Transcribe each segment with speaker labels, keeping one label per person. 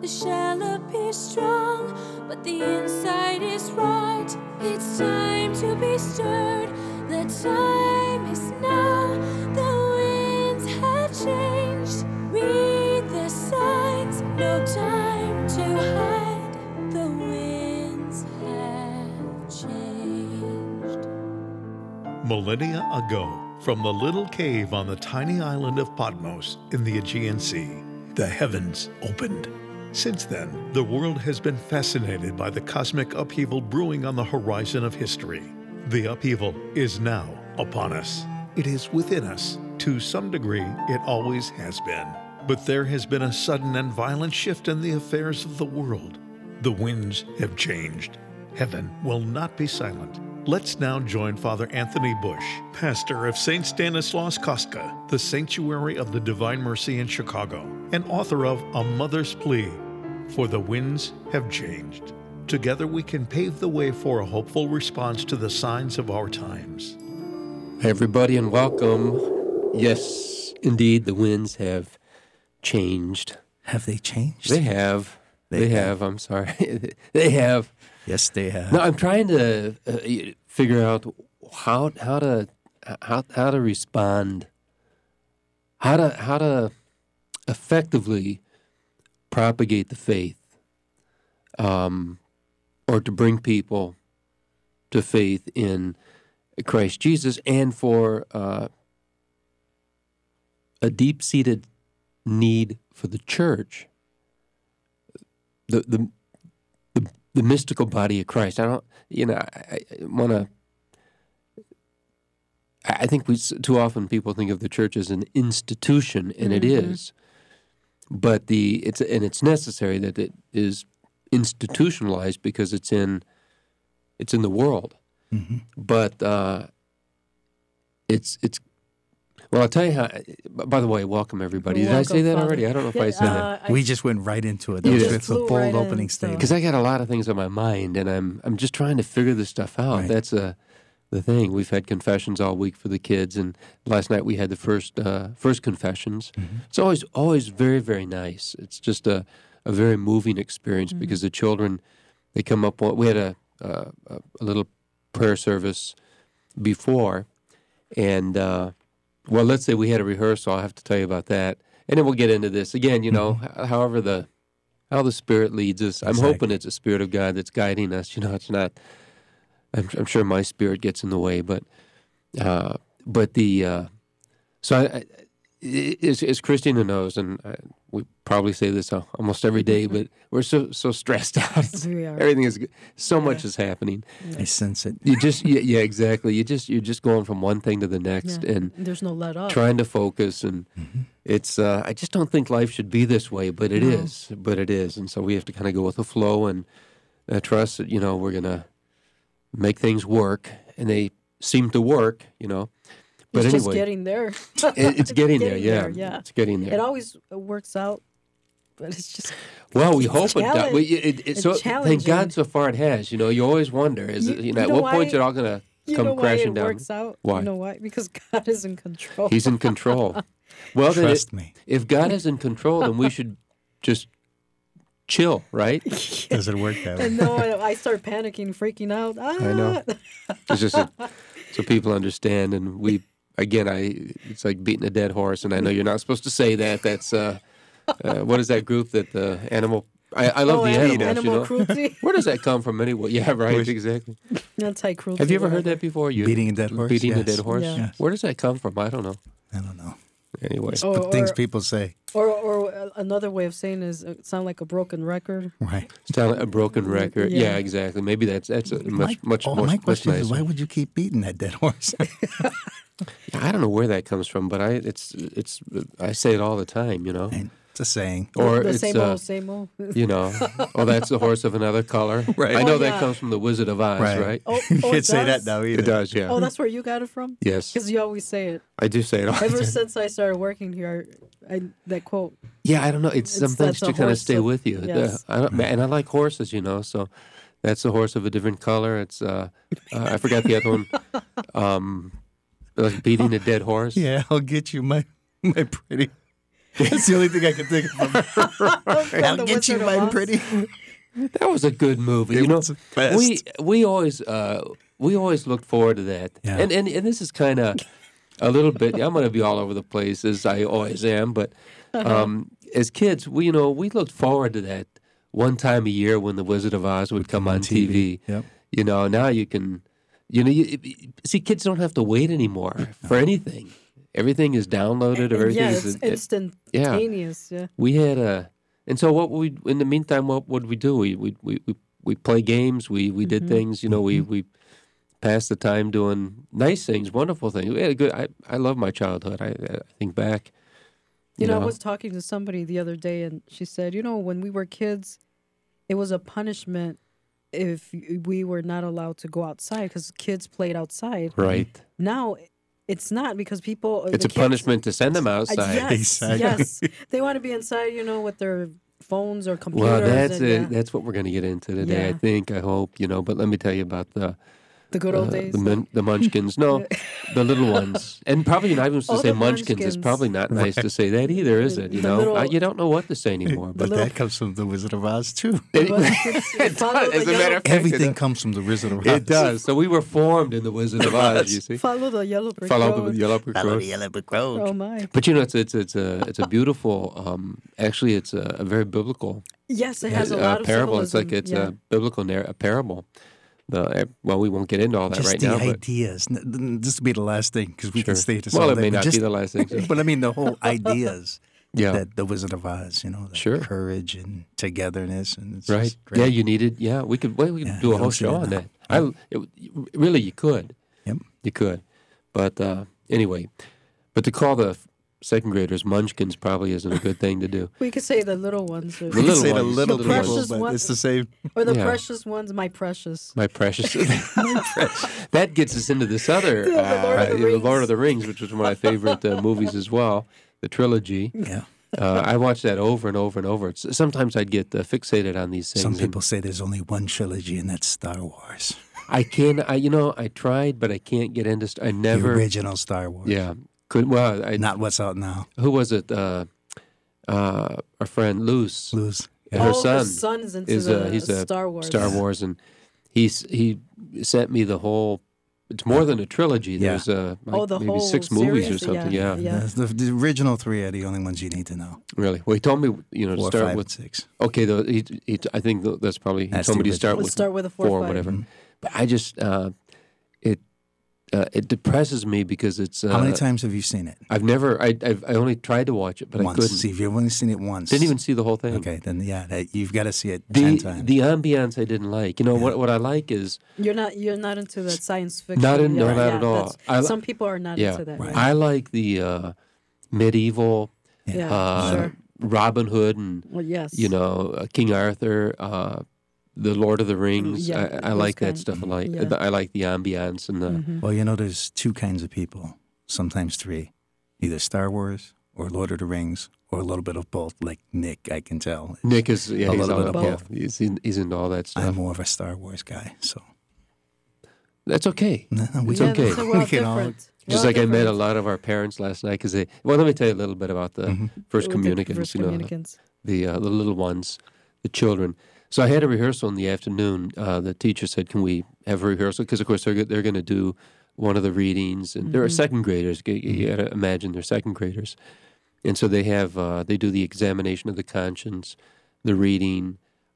Speaker 1: shell appears strong, but the inside is right. It's time to be stirred. The time is now. The winds have changed. Read the signs. No time to hide. The winds have changed.
Speaker 2: Millennia ago, from the little cave on the tiny island of Patmos in the Aegean Sea, the heavens opened. Since then, the world has been fascinated by the cosmic upheaval brewing on the horizon of history. The upheaval is now upon us. It is within us. To some degree, it always has been. But there has been a sudden and violent shift in the affairs of the world. The winds have changed. Heaven will not be silent. Let's now join Father Anthony Bush, pastor of St. Stanislaus Kostka, the Sanctuary of the Divine Mercy in Chicago, and author of A Mother's Plea, For the Winds Have Changed. Together we can pave the way for a hopeful response to the signs of our times.
Speaker 3: Hi, everybody, and welcome. Yes, indeed, the winds have changed.
Speaker 4: Have they changed?
Speaker 3: They have. They have. I'm sorry. They have.
Speaker 4: Yes, they have.
Speaker 3: No, I'm trying to figure out how to respond, how to effectively propagate the faith, or to bring people to faith in Christ Jesus, and for a deep-seated need for the church, the mystical body of Christ. I think too often people think of the church as an institution, and it is, but it's necessary that it is institutionalized because it's in the world. Mm-hmm. But well, I'll tell you how. By the way, welcome everybody. Did I say that already? I don't know if I said that.
Speaker 4: We just went right into it. That was a bold opening statement.
Speaker 3: Because I got a lot of things on my mind, and I'm just trying to figure this stuff out. Right. That's the thing. We've had confessions all week for the kids, and last night we had the first confessions. Mm-hmm. It's always very, very nice. It's just a very moving experience because the children, they come up. We had a little prayer service before, and well, let's say we had a rehearsal. I'll have to tell you about that, and then we'll get into this again. However how the Spirit leads us. I'm hoping it's the Spirit of God that's guiding us. It's not. I'm sure my spirit gets in the way, but as Christina knows, and we probably say this almost every day, but we're so stressed out.
Speaker 5: We are.
Speaker 3: Everything is so much is happening.
Speaker 4: I sense it.
Speaker 3: You just exactly. You're just going from one thing to the next, and
Speaker 5: there's no let up.
Speaker 3: Trying to focus, and it's. I just don't think life should be this way, but it is. But it is, and so we have to kind of go with the flow and trust that we're gonna make things work, and they seem to work. But
Speaker 5: it's
Speaker 3: anyway,
Speaker 5: just getting there.
Speaker 3: It's getting there, yeah. It's getting there.
Speaker 5: It always works out, but it's just.
Speaker 3: Well, we hope it does. So thank God, so far it has. You always wonder, at what point is it all going to come crashing down?
Speaker 5: Why it works out?
Speaker 3: Why?
Speaker 5: You know why? Because God is in control.
Speaker 3: He's in control. Well,
Speaker 4: trust me.
Speaker 3: If God is in control, then we should just chill, right?
Speaker 4: Does it work that way?
Speaker 5: And no, I start panicking, freaking out.
Speaker 3: I know. It's just so people understand, and we. Again, it's like beating a dead horse, and I know you're not supposed to say that. That's what is that group that the animal? I love the animals.
Speaker 5: Animal cruelty.
Speaker 3: Where does that come from anyway? Yeah, right. Exactly.
Speaker 5: Anti-cruelty.
Speaker 3: Have you ever heard that before?
Speaker 4: Beating a dead horse.
Speaker 3: Beating a dead horse.
Speaker 5: Yeah.
Speaker 4: Yes.
Speaker 3: Where does that come from? I don't know. Anyway,
Speaker 4: things people say.
Speaker 5: Or another way of saying is sound like a broken record.
Speaker 4: Right.
Speaker 3: Sound like a broken record. Yeah, exactly. Maybe that's a much more.
Speaker 4: My question
Speaker 3: nicer.
Speaker 4: is, why would you keep beating that dead horse?
Speaker 3: I don't know where that comes from, but I say it all the time,
Speaker 4: It's a saying.
Speaker 3: Or
Speaker 5: the
Speaker 3: it's
Speaker 5: same old.
Speaker 3: That's the horse of another color.
Speaker 4: Right.
Speaker 3: I know that comes from the Wizard of Oz, right?
Speaker 4: You can't say that now either.
Speaker 3: It does, yeah.
Speaker 5: Oh, that's where you got it from?
Speaker 3: Yes.
Speaker 5: Because you always say it.
Speaker 3: I do say it all the
Speaker 5: Ever
Speaker 3: time.
Speaker 5: since I started working here, that quote.
Speaker 3: Yeah, I don't know. It's some things to kind of stay with you.
Speaker 5: Yes.
Speaker 3: And I like horses, so that's a horse of a different color. It's I forgot the other one. Like beating a dead horse.
Speaker 4: Yeah, I'll get you, my pretty. That's the only thing I can think of. I'll
Speaker 5: The
Speaker 4: get you,
Speaker 5: Wizard of
Speaker 4: my
Speaker 5: Oz.
Speaker 4: pretty.
Speaker 3: That was a good movie.
Speaker 4: It
Speaker 3: You know,
Speaker 4: was the best.
Speaker 3: we always looked forward to that.
Speaker 4: Yeah.
Speaker 3: And this is kind of a little bit. I'm going to be all over the place as I always am, but as kids, we looked forward to that one time a year when the Wizard of Oz would come on TV.
Speaker 4: Yep.
Speaker 3: You know, now you can. See, kids don't have to wait anymore for anything. Everything is downloaded, or everything
Speaker 5: Yeah,
Speaker 3: is
Speaker 5: it's instantaneous. Yeah.
Speaker 3: We had and so in the meantime, what would we do? We play games. We did things. You know, we passed the time doing nice things, wonderful things. We had a good. I love my childhood. I think back.
Speaker 5: You know, I was talking to somebody the other day, and she said, when we were kids, it was a punishment if we were not allowed to go outside because kids played outside.
Speaker 3: Right.
Speaker 5: Now, it's not because people.
Speaker 3: It's a punishment to send them outside.
Speaker 5: Yes,
Speaker 4: Exactly.
Speaker 5: yes. They want to be inside, with their phones or computers.
Speaker 3: Well, that's
Speaker 5: and,
Speaker 3: it. That's what we're going to get into today. I
Speaker 5: Yeah.
Speaker 3: think. I hope. But let me tell you about the
Speaker 5: the good old days.
Speaker 3: the Munchkins. No, the little ones. And probably not even supposed to
Speaker 5: Oh,
Speaker 3: say
Speaker 5: the
Speaker 3: Munchkins. It's
Speaker 5: Munchkins.
Speaker 3: probably not nice to say that either, is it?
Speaker 5: The little-
Speaker 3: You don't know what to say anymore.
Speaker 4: But
Speaker 3: But
Speaker 4: that comes from the Wizard of Oz too.
Speaker 3: it
Speaker 5: Follow
Speaker 3: does. As
Speaker 5: the
Speaker 3: a matter of fact,
Speaker 4: Everything comes from the Wizard of Oz.
Speaker 3: it does. So we were formed in the Wizard of Oz. You see,
Speaker 5: Follow the yellow brick
Speaker 3: follow
Speaker 5: road.
Speaker 3: the yellow brick
Speaker 4: Follow
Speaker 3: road.
Speaker 4: the yellow brick road.
Speaker 5: Oh my!
Speaker 3: But it's a beautiful. Actually, it's a very biblical
Speaker 5: Yes, it has a lot of
Speaker 3: parable. It's
Speaker 5: symbolism.
Speaker 3: like it's
Speaker 5: yeah.
Speaker 3: a biblical a parable. We won't get into all that
Speaker 4: Just
Speaker 3: right
Speaker 4: the
Speaker 3: now. But
Speaker 4: ideas. This will be the last thing because we
Speaker 3: Sure.
Speaker 4: can stay to
Speaker 3: Well,
Speaker 4: all
Speaker 3: it
Speaker 4: day,
Speaker 3: may
Speaker 4: but
Speaker 3: not
Speaker 4: just-
Speaker 3: be the last thing. so-
Speaker 4: But I mean, the whole ideas
Speaker 3: Yeah.
Speaker 4: that the Wizard of Oz, the
Speaker 3: Sure.
Speaker 4: courage and togetherness, and it's
Speaker 3: Right.
Speaker 4: just great.
Speaker 3: Yeah, you needed. Yeah, we could. We could
Speaker 4: Yeah,
Speaker 3: do
Speaker 4: you
Speaker 3: a whole
Speaker 4: don't see
Speaker 3: show
Speaker 4: that
Speaker 3: on
Speaker 4: now.
Speaker 3: that. Really, you could.
Speaker 4: Yep.
Speaker 3: You could. But anyway, but to call the second graders Munchkins probably isn't a good thing to do.
Speaker 5: We could say the little ones, or
Speaker 3: The
Speaker 4: You
Speaker 3: little
Speaker 4: say the
Speaker 3: ones.
Speaker 4: little
Speaker 3: The
Speaker 4: people,
Speaker 5: precious
Speaker 4: but
Speaker 5: one-
Speaker 4: it's the same.
Speaker 5: the
Speaker 3: Yeah.
Speaker 5: precious ones, my precious.
Speaker 3: My precious. That gets us into this other
Speaker 5: The Lord of the
Speaker 3: The Lord
Speaker 5: Rings.
Speaker 3: of the Rings, which was one of my favorite movies as well, the trilogy.
Speaker 4: Yeah.
Speaker 3: I watched that over and over and over. Sometimes I'd get fixated on these things.
Speaker 4: Some
Speaker 3: and
Speaker 4: people say there's only one trilogy, and that's Star Wars.
Speaker 3: I tried, but I can't get into. I
Speaker 4: The
Speaker 3: never.
Speaker 4: original Star Wars.
Speaker 3: Yeah. Couldn't. Well,
Speaker 4: Not what's out now.
Speaker 3: who was it? Our friend Luce.
Speaker 4: Lose.
Speaker 3: And her
Speaker 5: Oh,
Speaker 3: son
Speaker 5: the son is into
Speaker 3: is he's a
Speaker 5: Star Wars.
Speaker 3: Star Wars, and he sent me the whole. It's more than a trilogy.
Speaker 4: Yeah.
Speaker 3: There's
Speaker 5: the
Speaker 3: maybe
Speaker 5: whole
Speaker 3: 6 movies or
Speaker 5: series?
Speaker 3: something.
Speaker 5: Yeah.
Speaker 3: Yeah,
Speaker 4: The original 3 are the only ones you need to know.
Speaker 3: really. Well, he told me to
Speaker 4: 4,
Speaker 3: start
Speaker 4: 5,
Speaker 3: with.
Speaker 4: and 6.
Speaker 3: Okay, I think that's probably he
Speaker 4: That's
Speaker 3: told
Speaker 4: the
Speaker 3: me to start
Speaker 4: original.
Speaker 3: with
Speaker 5: Start with a 4,
Speaker 3: 4 or
Speaker 5: 5.
Speaker 3: whatever.
Speaker 4: Mhm.
Speaker 3: But I just it depresses me because it's.
Speaker 4: How many times have you seen it?
Speaker 3: I've never. I only tried to watch it, but
Speaker 4: Once.
Speaker 3: I couldn't.
Speaker 4: See, if you've only seen it once.
Speaker 3: Didn't even see the whole thing.
Speaker 4: Okay, then you've got to see it 10 times.
Speaker 3: The ambiance I didn't like. What I like is
Speaker 5: You're not into that science fiction.
Speaker 3: Not at
Speaker 5: yeah,
Speaker 3: all.
Speaker 5: that's- Some people are not into that.
Speaker 4: Right.
Speaker 5: Right?
Speaker 3: I like the medieval
Speaker 5: Yeah, sure.
Speaker 3: Robin Hood and
Speaker 5: Well, yes.
Speaker 3: King Arthur, the Lord of the Rings.
Speaker 5: Yeah,
Speaker 3: I
Speaker 5: those
Speaker 3: like that
Speaker 5: kind.
Speaker 3: stuff.
Speaker 5: Yeah.
Speaker 3: I like the ambiance and the.
Speaker 5: Mhm.
Speaker 4: Well, there's 2 kinds of people, sometimes 3. Either Star Wars or Lord of the Rings or a little bit of both, like Nick, I can tell.
Speaker 3: Nick is
Speaker 4: A
Speaker 3: he's
Speaker 4: little
Speaker 3: all
Speaker 4: bit of
Speaker 3: yeah,
Speaker 4: both.
Speaker 3: he's into all that stuff.
Speaker 4: I'm more of a Star Wars guy, so.
Speaker 3: That's okay. It's
Speaker 5: Yeah,
Speaker 3: okay.
Speaker 5: so we're all
Speaker 4: We can all-
Speaker 5: different. We're
Speaker 3: Just
Speaker 5: all
Speaker 3: like I met a
Speaker 5: different.
Speaker 3: lot of our parents last night because let me tell you a little bit about the first
Speaker 5: With the
Speaker 3: communicants.
Speaker 5: first
Speaker 3: You know,
Speaker 5: communicants.
Speaker 3: the little ones, the children. So I had a rehearsal in the afternoon. The teacher said, "Can we have a rehearsal?" Because of course they're going to do one of the readings, and they're second graders. You got to imagine they're second graders, and so they have they do the examination of the conscience, the reading.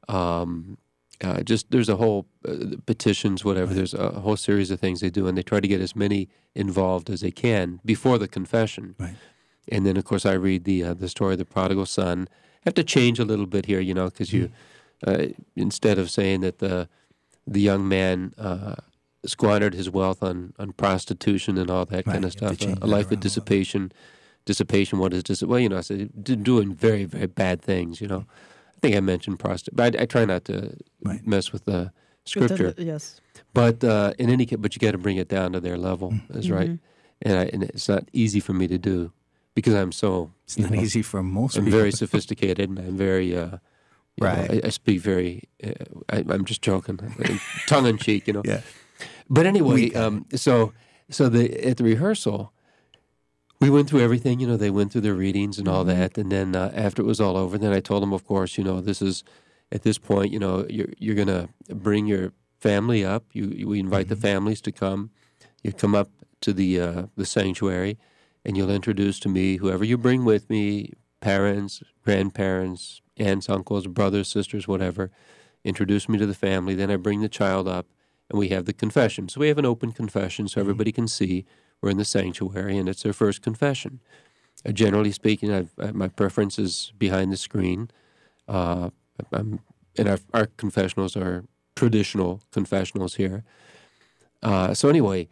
Speaker 3: Just there's a whole petitions, whatever. There's a whole series of things they do, and they try to get as many involved as they can before the confession.
Speaker 4: Right.
Speaker 3: And then, of course, I read the story of the prodigal son. I have to change a little bit here, because you instead of saying that the young man squandered his wealth on prostitution and all that
Speaker 4: Right,
Speaker 3: kind of
Speaker 4: you have to
Speaker 3: stuff,
Speaker 4: change
Speaker 3: a
Speaker 4: that
Speaker 3: life
Speaker 4: around a
Speaker 3: of
Speaker 4: little.
Speaker 3: dissipation. What is dissipation? I said doing very, very bad things. I think I mentioned prostitution, but I try not to
Speaker 4: Right.
Speaker 3: mess with the scripture.
Speaker 5: Yes.
Speaker 3: But in any case, but you got to bring it down to their level, is right. And it's not easy for me to do because I'm so.
Speaker 4: It's not easy for most
Speaker 3: I'm
Speaker 4: people.
Speaker 3: very sophisticated, and I'm very.
Speaker 4: Right.
Speaker 3: I speak very. I'm just joking, tongue in cheek.
Speaker 4: Yeah.
Speaker 3: But anyway,
Speaker 4: We got
Speaker 3: so at the rehearsal, we went through everything. They went through their readings and all that, and then after it was all over, then I told them, of course, this is at this point, you're going to bring your family up. We invite the families to come. You come up to the sanctuary, and you'll introduce to me whoever you bring with me, parents, grandparents, aunts, uncles, brothers, sisters, whatever. Introduce me to the family. Then I bring the child up, and we have the confession. So we have an open confession so everybody can see we're in the sanctuary, and it's their first confession. Generally speaking, my preference is behind the screen. And our confessionals are traditional confessionals here. So anyway,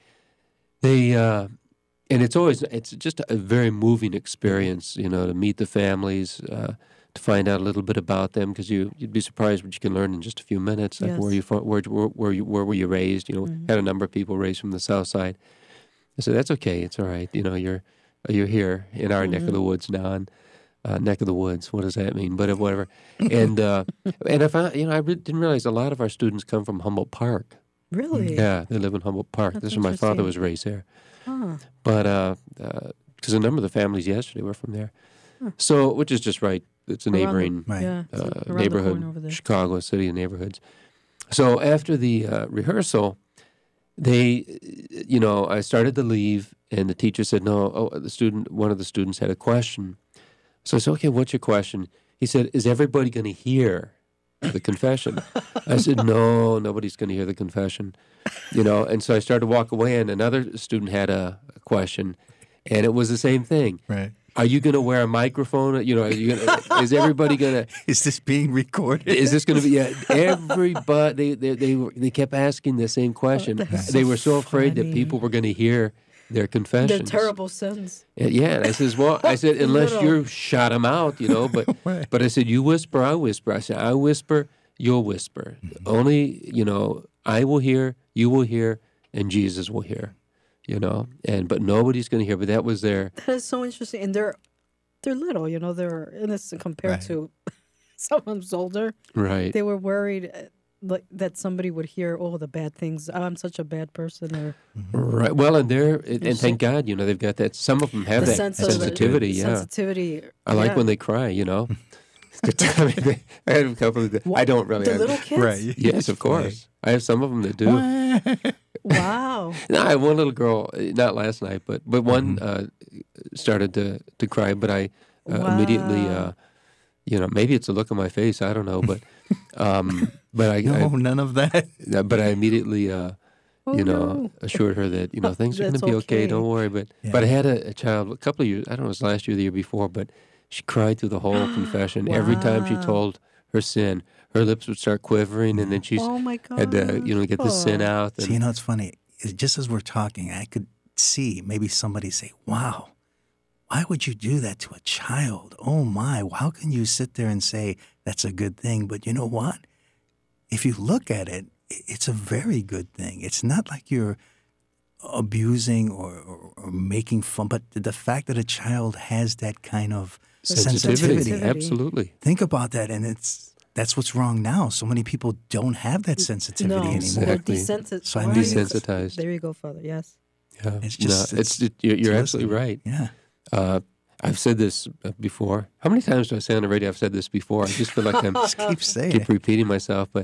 Speaker 3: and it's just a very moving experience, to meet the families, to find out a little bit about them, because you'd be surprised what you can learn in just a few minutes. Like where were you raised? Had a number of people raised from the South Side. I said, that's okay. It's all right. You're here in our neck of the woods now. And, neck of the woods. What does that mean? But whatever. And I found, didn't realize a lot of our students come from Humboldt Park.
Speaker 5: Really?
Speaker 3: Yeah, they live in Humboldt Park.
Speaker 5: That's
Speaker 3: This is where my father was raised there.
Speaker 5: Huh.
Speaker 3: But because a number of the families yesterday were from there. So, which is just right. It's a neighboring neighborhood, Chicago, a city of neighborhoods. So after the rehearsal, I started to leave, and the teacher said, one of the students had a question. So I said, okay, what's your question? He said, is everybody going to hear the confession? I said, no, nobody's going to hear the confession. And so I started to walk away, and another student had a question, and it was the same thing.
Speaker 4: Right.
Speaker 3: Are you going to wear a microphone? Is everybody going to?
Speaker 4: Is this being recorded?
Speaker 3: Is this going to be? Yeah, everybody. They kept asking the same question. They were so afraid that people were going to hear their confessions.
Speaker 5: Their terrible sins.
Speaker 3: Yeah, and I said, unless you shut them out, but
Speaker 4: Right.
Speaker 3: but I said, you whisper, I whisper. I said, I whisper, you'll whisper. Only, I will hear, you will hear, and Jesus will hear. But nobody's going to hear. But that was their.
Speaker 5: That is so interesting, and they're little. They're innocent compared to someone who's older.
Speaker 3: Right.
Speaker 5: They were worried that somebody would hear all the bad things. I'm such a bad person. Or
Speaker 3: Right. Well, and thank God, they've got that. Some of them have that sensitivity. Yeah.
Speaker 5: Sensitivity.
Speaker 3: I like when they cry. I had a couple of. I don't really.
Speaker 5: The little kids.
Speaker 4: Right.
Speaker 3: Yes, of course. I have some of them that do.
Speaker 5: Wow.
Speaker 3: No, I have one little girl, not last night, but one started to cry, but I immediately, maybe it's a look on my face, I don't know, but
Speaker 4: none of that.
Speaker 3: But I immediately, assured her that things are going to be okay. Don't worry. But I had a child a couple of years. I don't know, it was last year, or the year before, but she cried through the whole confession.
Speaker 5: Wow.
Speaker 3: Every time she told her sin, her lips would start quivering, and then she had to, get the sin out. And,
Speaker 4: See, it's funny. Just as we're talking, I could see maybe somebody say, wow, why would you do that to a child? Oh, my. How can you sit there and say that's a good thing? But you know what? If you look at it, it's a very good thing. It's not like you're abusing or making fun, but the fact that a child has that kind of sensitivity.
Speaker 3: Absolutely.
Speaker 4: Think about that, and that's what's wrong now. So many people don't have that sensitivity anymore.
Speaker 3: Exactly.
Speaker 4: So I'm
Speaker 3: desensitized.
Speaker 5: There you go, Father. Yes.
Speaker 3: Yeah.
Speaker 4: It's just
Speaker 3: you're absolutely right.
Speaker 4: Yeah.
Speaker 3: I've said this before. How many times do I say on the radio I've said this before? I just feel like I'm
Speaker 4: Just keep saying
Speaker 3: keep repeating myself. But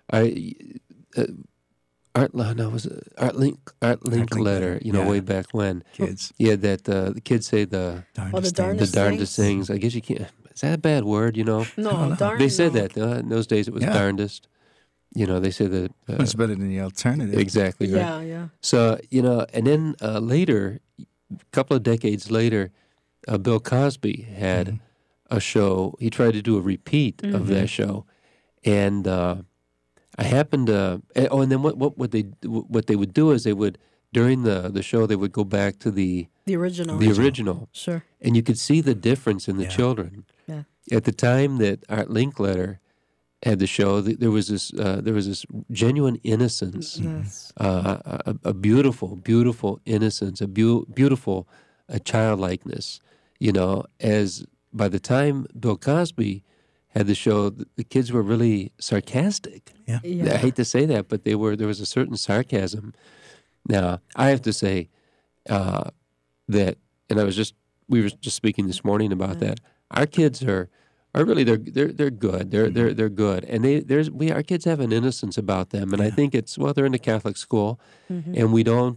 Speaker 3: Art Linkletter, way back when.
Speaker 4: Kids.
Speaker 3: Yeah, that the kids say the darndest things. I guess you can't. Is that a bad word?
Speaker 5: No, darn.
Speaker 3: They said that in those days. It was darndest. They say that.
Speaker 4: It's better than the alternative.
Speaker 3: Exactly right.
Speaker 5: Yeah, yeah.
Speaker 3: So and then later, a couple of decades later, Bill Cosby had a show. He tried to do a repeat of that show, and I happened to. And then what they would do is they would during the show they would go back to the
Speaker 5: original.
Speaker 3: The original.
Speaker 5: Sure.
Speaker 3: And you could see the difference in the children.
Speaker 5: Yeah.
Speaker 3: At the time that Art Linkletter had the show, there was this genuine innocence, a beautiful, beautiful innocence, a beautiful childlikeness. As by the time Bill Cosby had the show, the kids were really sarcastic.
Speaker 4: Yeah.
Speaker 3: I hate to say that, but there was a certain sarcasm. Now, I have to say that and we were just speaking this morning about that. Our kids are really they're good. They're good, and our kids have an innocence about them, and I think it's they're in a Catholic school, and we don't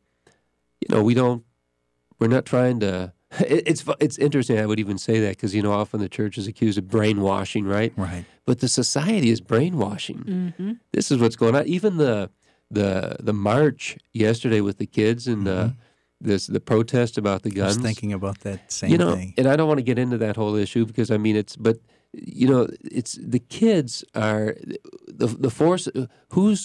Speaker 3: we're not trying to. It's interesting. I would even say that because often the church is accused of brainwashing, right?
Speaker 4: Right.
Speaker 3: But the society is brainwashing. This is what's going on. Even the march yesterday with the kids and the protest about the guns.
Speaker 4: I was thinking about that same thing.
Speaker 3: And I don't want to get into that whole issue because it's the kids are the force. Who's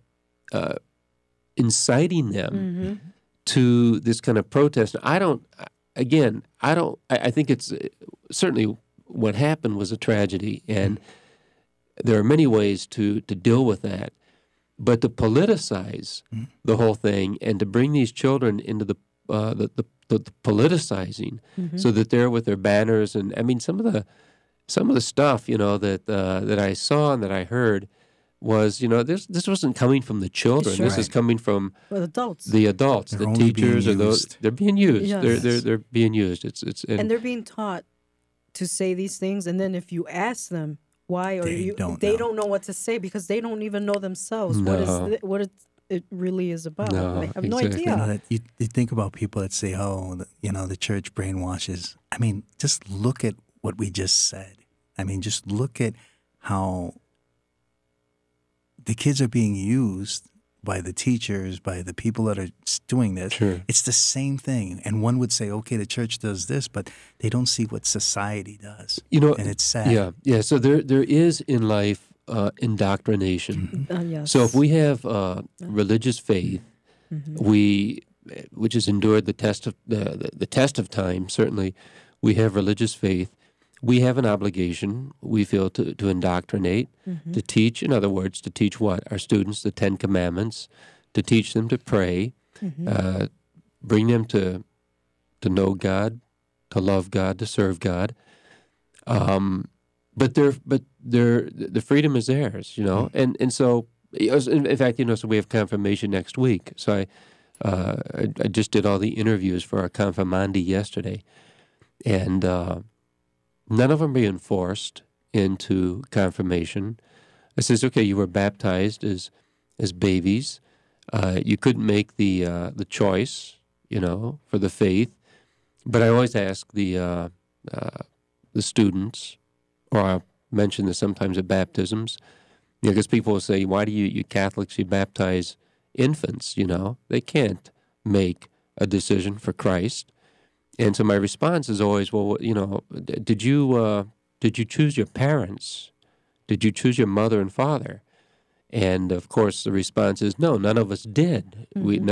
Speaker 3: inciting them to this kind of protest? I think it's certainly what happened was a tragedy, and there are many ways to deal with that. But to politicize the whole thing and to bring these children into the politicizing, so that they're with their banners, and I mean some of the stuff that I saw and that I heard was this wasn't coming from the children.
Speaker 5: Sure.
Speaker 3: This is coming from
Speaker 5: adults.
Speaker 3: The adults,
Speaker 4: They're
Speaker 3: the
Speaker 4: only
Speaker 3: teachers,
Speaker 4: being
Speaker 3: or those
Speaker 4: used.
Speaker 3: they're being used.
Speaker 5: Yes.
Speaker 3: They're being used.
Speaker 5: And they're being taught to say these things, and then if you ask them why, or
Speaker 4: They
Speaker 5: don't know what to say because they don't even know themselves
Speaker 3: No.
Speaker 5: what it really is about.
Speaker 3: No,
Speaker 5: They have no
Speaker 3: exactly.
Speaker 5: idea.
Speaker 4: You think about people that say, the church brainwashes. I mean, just look at what we just said. I mean, just look at how the kids are being used by the teachers, by the people that are doing this.
Speaker 3: Sure.
Speaker 4: It's the same thing. And one would say, okay, the church does this, but they don't see what society does. And it's sad.
Speaker 3: Yeah. So there is in life indoctrination.
Speaker 5: Yes.
Speaker 3: So if we have religious faith, which has endured the test of the test of time, certainly, we have religious faith. We have an obligation, we feel, to indoctrinate, to teach. In other words, to teach what? Our students the 10 Commandments, to teach them to pray, bring them to know God, to love God, to serve God. But the freedom is theirs, and so in fact, so we have confirmation next week. So I just did all the interviews for our confirmandi yesterday, and none of them being forced into confirmation. I says, okay, you were baptized as babies. You couldn't make the choice, for the faith. But I always ask the students, or I mention this sometimes at baptisms, because people will say, why do you Catholics, you baptize infants? They can't make a decision for Christ. And so my response is always, well, did you choose your parents? Did you choose your mother and father? And of course, the response is no. None of us did.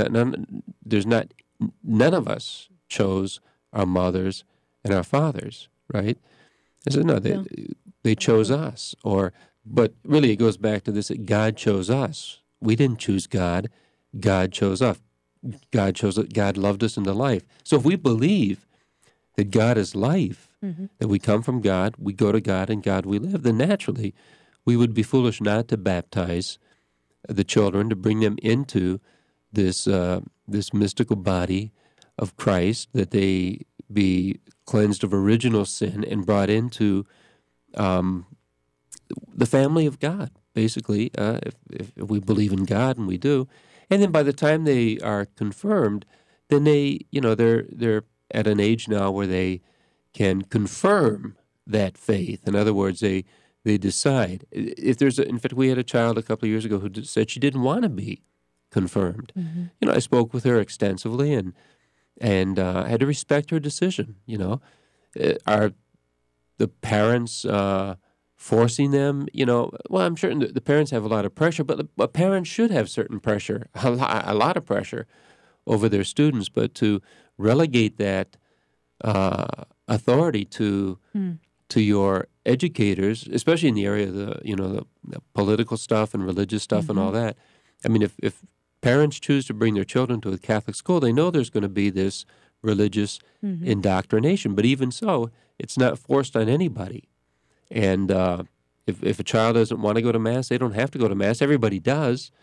Speaker 3: None of us chose our mothers and our fathers, right? I said no. They chose us. But really, it goes back to this: that God chose us. We didn't choose God. God chose us. God chose it. God loved us into life. So if we believe that God is life, that we come from God, we go to God, and God we live, then naturally we would be foolish not to baptize the children, to bring them into this mystical body of Christ, that they be cleansed of original sin and brought into the family of God, basically, if we believe in God, and we do. And then by the time they are confirmed, then they're at an age now where they can confirm that faith. In other words, they decide. In fact, we had a child a couple of years ago who said she didn't want to be confirmed. I spoke with her extensively and I had to respect her decision. Are the parents forcing them? Well, I'm sure the parents have a lot of pressure, but a parent should have certain pressure, a lot of pressure over their students. But to relegate that authority to your educators, especially in the area of the political stuff and religious stuff and all that. I mean, if parents choose to bring their children to a Catholic school, they know there's going to be this religious indoctrination. But even so, it's not forced on anybody. And if a child doesn't want to go to Mass, they don't have to go to Mass. Everybody does.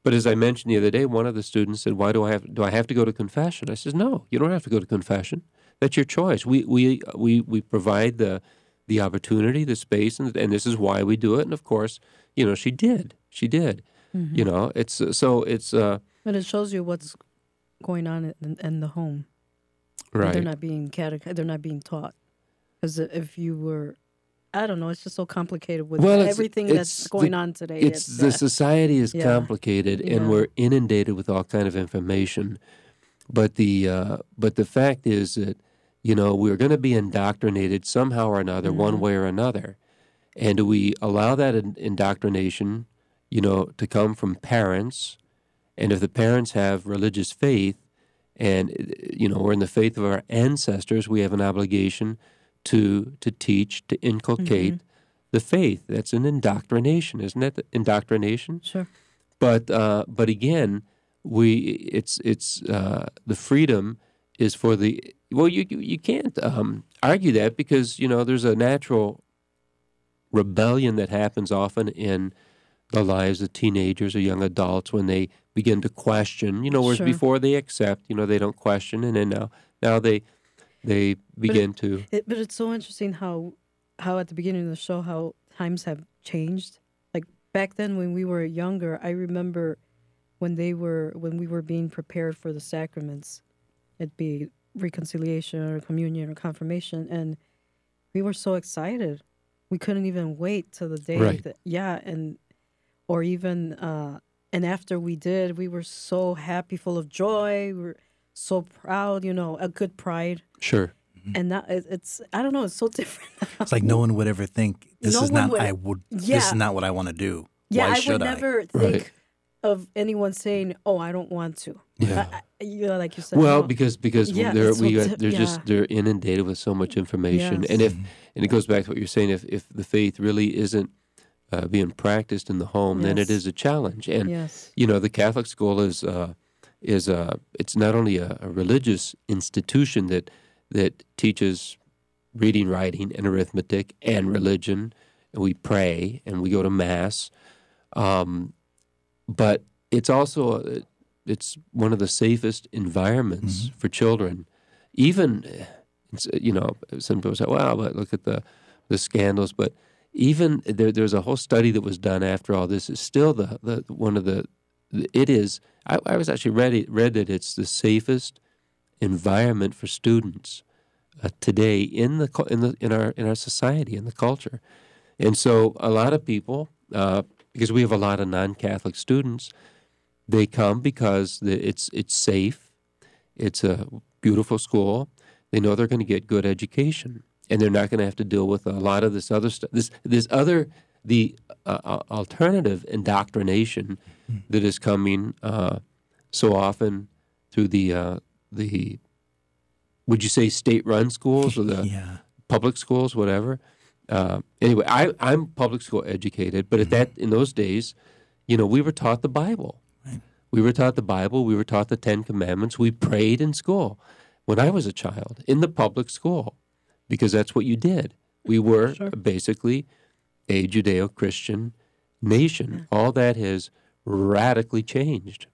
Speaker 3: But as I mentioned the other day, one of the students said, "Why do I have to go to confession?" I says, "No, you don't have to go to confession. That's your choice. We provide the opportunity, the space, and this is why we do it." And of course, she did. She did.
Speaker 5: Mm-hmm.
Speaker 3: It's
Speaker 5: But it shows you what's going on in the home.
Speaker 3: right.
Speaker 5: They're not being they're not being taught. Because if you were, I don't know, it's just so complicated with everything that's going on today.
Speaker 3: It's the society is
Speaker 5: Yeah.
Speaker 3: complicated, and
Speaker 5: Yeah.
Speaker 3: we're inundated with all kind of information. But the fact is that we're going to be indoctrinated somehow or another, one way or another. And do we allow that indoctrination, to come from parents? And if the parents have religious faith, and we're in the faith of our ancestors, we have an obligation to teach, to inculcate the faith. That's an indoctrination, isn't it? Indoctrination.
Speaker 5: Sure.
Speaker 3: But again, it's the freedom is for the you can't argue that, because there's a natural rebellion that happens often in the lives of teenagers or young adults when they begin to question. Whereas
Speaker 5: Sure.
Speaker 3: before they accept, they don't question, and then now they begin to.
Speaker 5: But it's so interesting how at the beginning of the show how times have changed. Like back then when we were younger, I remember when we were being prepared for the sacraments, it'd be reconciliation or communion or confirmation, and we were so excited. We couldn't even wait till the day.
Speaker 3: Right.
Speaker 5: Or even and after we did, we were so happy, full of joy. We were so proud, a good pride.
Speaker 3: Sure.
Speaker 5: And now it's I don't know, it's so different.
Speaker 4: It's like no one would ever think this
Speaker 5: No
Speaker 4: is
Speaker 5: one
Speaker 4: not
Speaker 5: would-
Speaker 4: this
Speaker 5: Yeah.
Speaker 4: is not what I want to do.
Speaker 5: Yeah,
Speaker 4: Why
Speaker 5: I
Speaker 4: should
Speaker 5: would never think
Speaker 3: Right.
Speaker 5: of anyone saying, "Oh, I don't want to."
Speaker 3: Yeah.
Speaker 5: Like you said.
Speaker 3: Well,
Speaker 5: no.
Speaker 3: because
Speaker 5: Yeah,
Speaker 3: they're
Speaker 5: it's so
Speaker 3: they're inundated with so much information,
Speaker 5: Yes.
Speaker 3: and it goes back to what you're saying. If the faith really isn't being practiced in the home, then it
Speaker 5: Yes.
Speaker 3: is a challenge. And
Speaker 5: Yes.
Speaker 3: the Catholic school is it's not only a religious institution that teaches reading, writing, and arithmetic, and religion, and we pray and we go to mass, but it's also it's one of the safest environments for children. Even some people say, "Well, but look at the scandals," but even there's a whole study that was done after all this. Is still it is. I was actually read that it's the safest environment for students today in our society, in the culture. And so a lot of people, because we have a lot of non-Catholic students, they come because it's safe, it's a beautiful school, they know they're going to get good education, and they're not going to have to deal with a lot of this other stuff. The alternative indoctrination that is coming so often through the would you say state-run schools or the public schools, whatever. Anyway, I'm public school educated, but in those days, we were taught the Bible.
Speaker 4: Right.
Speaker 3: We were taught the Bible. We were taught the Ten Commandments. We prayed in school when I was a child in the public school, because that's what you did. We were basically a Judeo-Christian nation. All that has radically changed.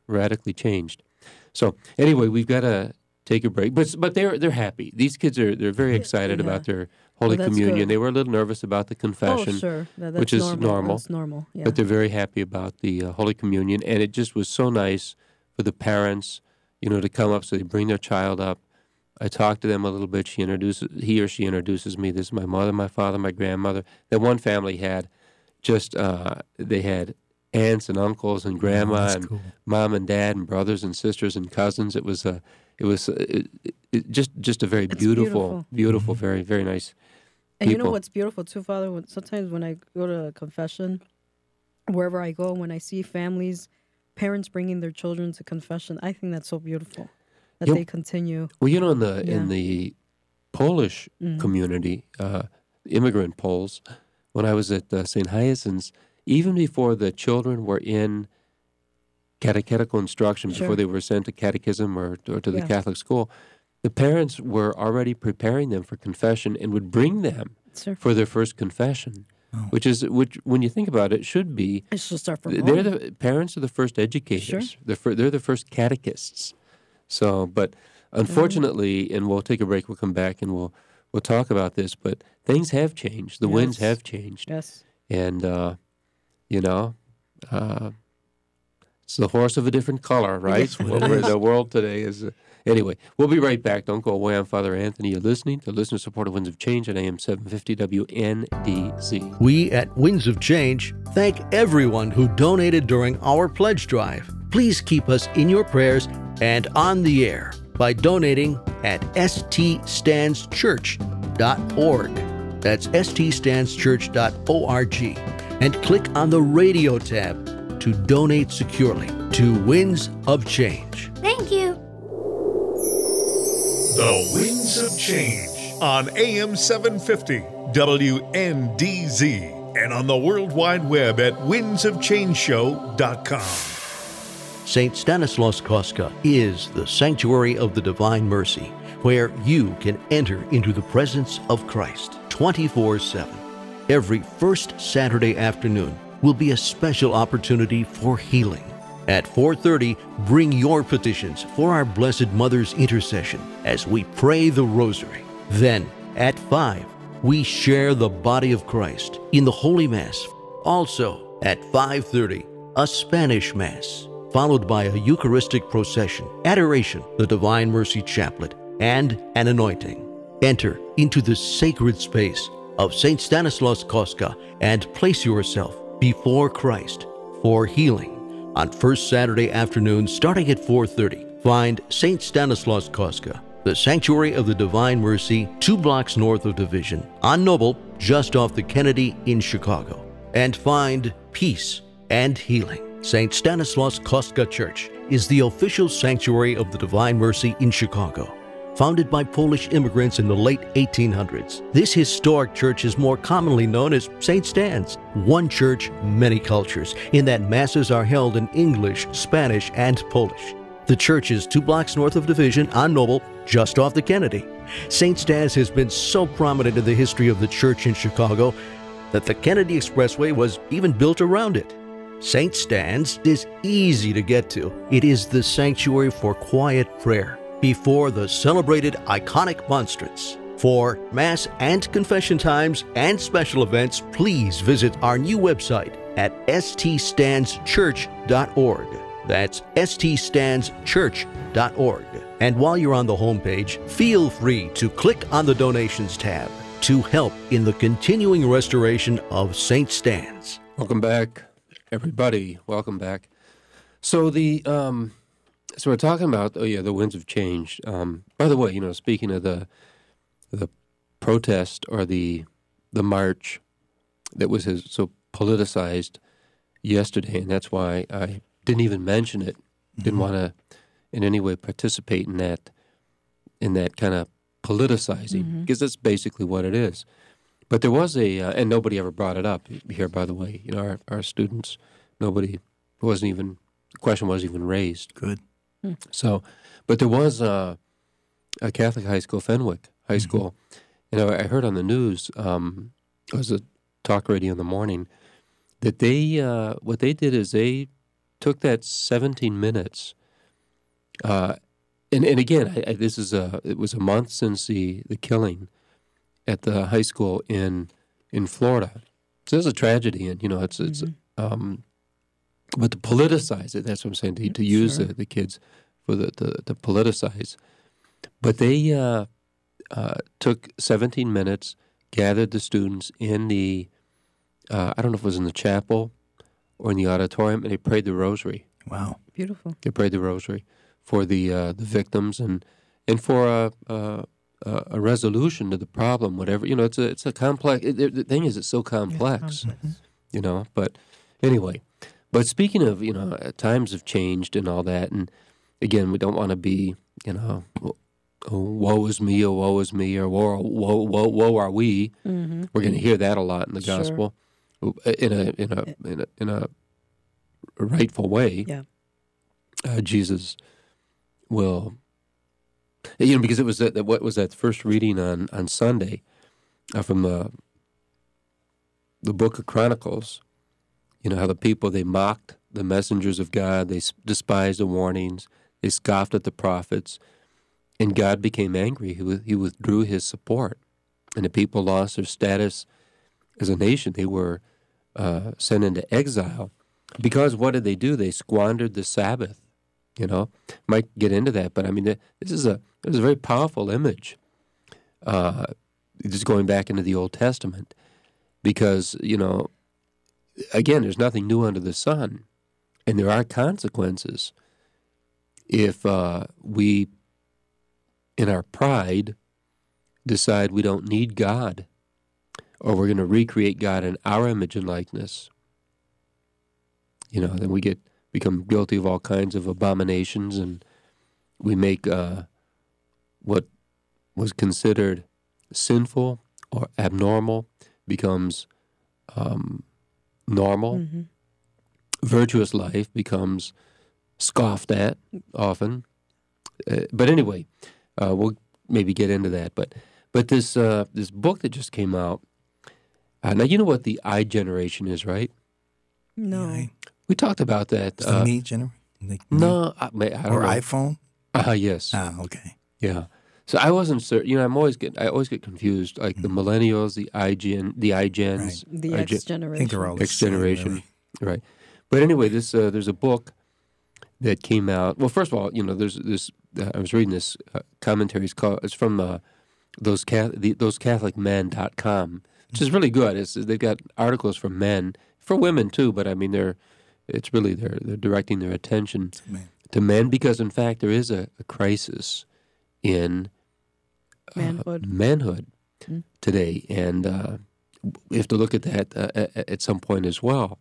Speaker 3: So anyway, we've got to take a break, but they're happy. These kids they're very excited about their Holy Communion.
Speaker 5: Good.
Speaker 3: They were a little nervous about the confession,
Speaker 5: Oh, sure. That's
Speaker 3: which is normal.
Speaker 5: That's normal. Yeah.
Speaker 3: But they're very happy about the Holy Communion, and it just was so nice for the parents, to come up. So they bring their child up. I talk to them a little bit. He or she introduces me. This is my mother, my father, my grandmother. That one family had they had aunts and uncles and grandma and
Speaker 4: cool.
Speaker 3: mom and dad and brothers and sisters and cousins. It was just a very beautiful, very, very nice.
Speaker 5: And you
Speaker 3: people.
Speaker 5: know what's beautiful too, Father? Sometimes when I go to confession, wherever I go, when I see parents bringing their children to confession, I think that's so beautiful that they continue.
Speaker 3: Well, in the Polish community, immigrant Poles, when I was at St. Hyacinth's, even before the children were in catechetical instruction, before they were sent to catechism or to the Catholic school, the parents were already preparing them for confession and would bring them for their first confession. which when you think about it, should be.
Speaker 5: It should start from
Speaker 3: They're
Speaker 5: home.
Speaker 3: the parents are the first educators.
Speaker 5: Sure.
Speaker 3: They're the first catechists. So, but unfortunately, and we'll take a break. We'll come back and we'll talk about this. But things have changed. The winds have changed.
Speaker 5: Yes.
Speaker 3: And it's the horse of a different color, right? The world today is. Anyway, we'll be right back. Don't go away. I'm Father Anthony. You're listening to Listener-Supported Winds of Change on AM 750 WNDZ.
Speaker 6: We at Winds of Change thank everyone who donated during our pledge drive. Please keep us in your prayers and on the air by donating at ststandschurch.org. That's ststandschurch.org. And click on the radio tab to donate securely to Winds of Change.
Speaker 7: Thank you.
Speaker 2: The Winds of Change on AM 750 WNDZ and on the World Wide Web at windsofchangeshow.com.
Speaker 6: St. Stanislaus Kostka is the sanctuary of the Divine Mercy, where you can enter into the presence of Christ 24/7. Every first Saturday afternoon will be a special opportunity for healing. At 4:30, bring your petitions for our Blessed Mother's intercession as we pray the Rosary. Then, at 5, we share the body of Christ in the Holy Mass. Also, at 5:30, a Spanish Mass, followed by a Eucharistic procession, adoration, the Divine Mercy Chaplet, and an anointing. Enter into the sacred space of St. Stanislaus Kostka and place yourself before Christ for healing. On first Saturday afternoon, starting at 4:30, find St. Stanislaus Kostka, the Sanctuary of the Divine Mercy, 2 blocks north of Division, on Noble, just off the Kennedy in Chicago, and find peace and healing. St. Stanislaus Kostka Church is the official sanctuary of the Divine Mercy in Chicago. Founded by Polish immigrants in the late 1800s, this historic church is more commonly known as St. Stan's. One church, many cultures, in that masses are held in English, Spanish, and Polish. The church is 2 blocks north of Division on Noble, just off the Kennedy. St. Stan's has been so prominent in the history of the church in Chicago that the Kennedy Expressway was even built around it. St. Stan's is easy to get to. It is the sanctuary for quiet prayer before the celebrated iconic monstrance. For Mass and confession times and special events, please visit our new website at ststandschurch.org. That's ststandschurch.org. And while you're on the homepage, feel free to click on the Donations tab to help in the continuing restoration of St. Stan's.
Speaker 3: Welcome back, everybody. Welcome back. So So we're talking about the winds have changed. By the way, speaking of the protest or the march that was so politicized yesterday, and that's why I didn't even mention it. Didn't want to in any way participate in that kind of politicizing, because that's basically what it is. But there was and nobody ever brought it up here. By the way, our students, the question wasn't even raised.
Speaker 4: Good.
Speaker 3: So, but there was a Catholic high school, Fenwick High School. I heard on the news, it was a talk radio in the morning, that what they did is they took that 17 minutes, and again, it was a month since the killing at the high school in Florida. So there's a tragedy, and but to politicize it, that's what I'm saying, to use the kids for to politicize. But they took 17 minutes, gathered the students in the, I don't know if it was in the chapel or in the auditorium, and they prayed the rosary.
Speaker 4: Wow.
Speaker 5: Beautiful.
Speaker 3: They prayed the rosary for the victims and for a resolution to the problem, whatever. It's a complex, the thing is, it's so complex, but anyway. But speaking of, times have changed and all that, and again, we don't want to be, woe is me, or woe is me, or woe are we. Mm-hmm. We're going to hear that a lot in the gospel, in a rightful way.
Speaker 5: Yeah.
Speaker 3: Jesus will, because it was what was that first reading on Sunday from the book of Chronicles, you know, how the people, they mocked the messengers of God, they despised the warnings, they scoffed at the prophets, and God became angry. He withdrew his support, and the people lost their status as a nation. They were sent into exile because what did they do? They squandered the Sabbath. You know, might get into that, but I mean, this is a very powerful image. Just going back into the Old Testament, because you know, again, there's nothing new under the sun, and there are consequences if we, in our pride, decide we don't need God, or we're going to recreate God in our image and likeness. You know, then we become guilty of all kinds of abominations, and we make what was considered sinful or abnormal becomes normal.
Speaker 5: Mm-hmm.
Speaker 3: Virtuous life becomes scoffed at often. But anyway, we'll maybe get into that. But this book that just came out, now you know what the I generation is, right?
Speaker 5: No.
Speaker 4: Yeah,
Speaker 3: We talked about that.
Speaker 4: it's the me generation?
Speaker 3: No, I don't
Speaker 4: Or
Speaker 3: know.
Speaker 4: iPhone?
Speaker 3: Yes.
Speaker 4: Ah, okay.
Speaker 3: Yeah. So I wasn't certain. You know, I always get confused. Like the millennials, the iGens,
Speaker 4: Right.
Speaker 5: The
Speaker 3: I
Speaker 5: X
Speaker 3: ge-
Speaker 4: I
Speaker 5: generation.
Speaker 4: think they're all the
Speaker 3: X
Speaker 4: same,
Speaker 3: generation,
Speaker 4: really.
Speaker 3: right? But anyway, there's a book that came out. Well, first of all, you know, there's this. I was reading this commentary. It's from those CatholicMen.com, which is really good. They've got articles for men, for women too. But I mean, they're directing their attention
Speaker 4: Man.
Speaker 3: to men because, in fact, there is a crisis in manhood today, and we have to look at that at some point as well.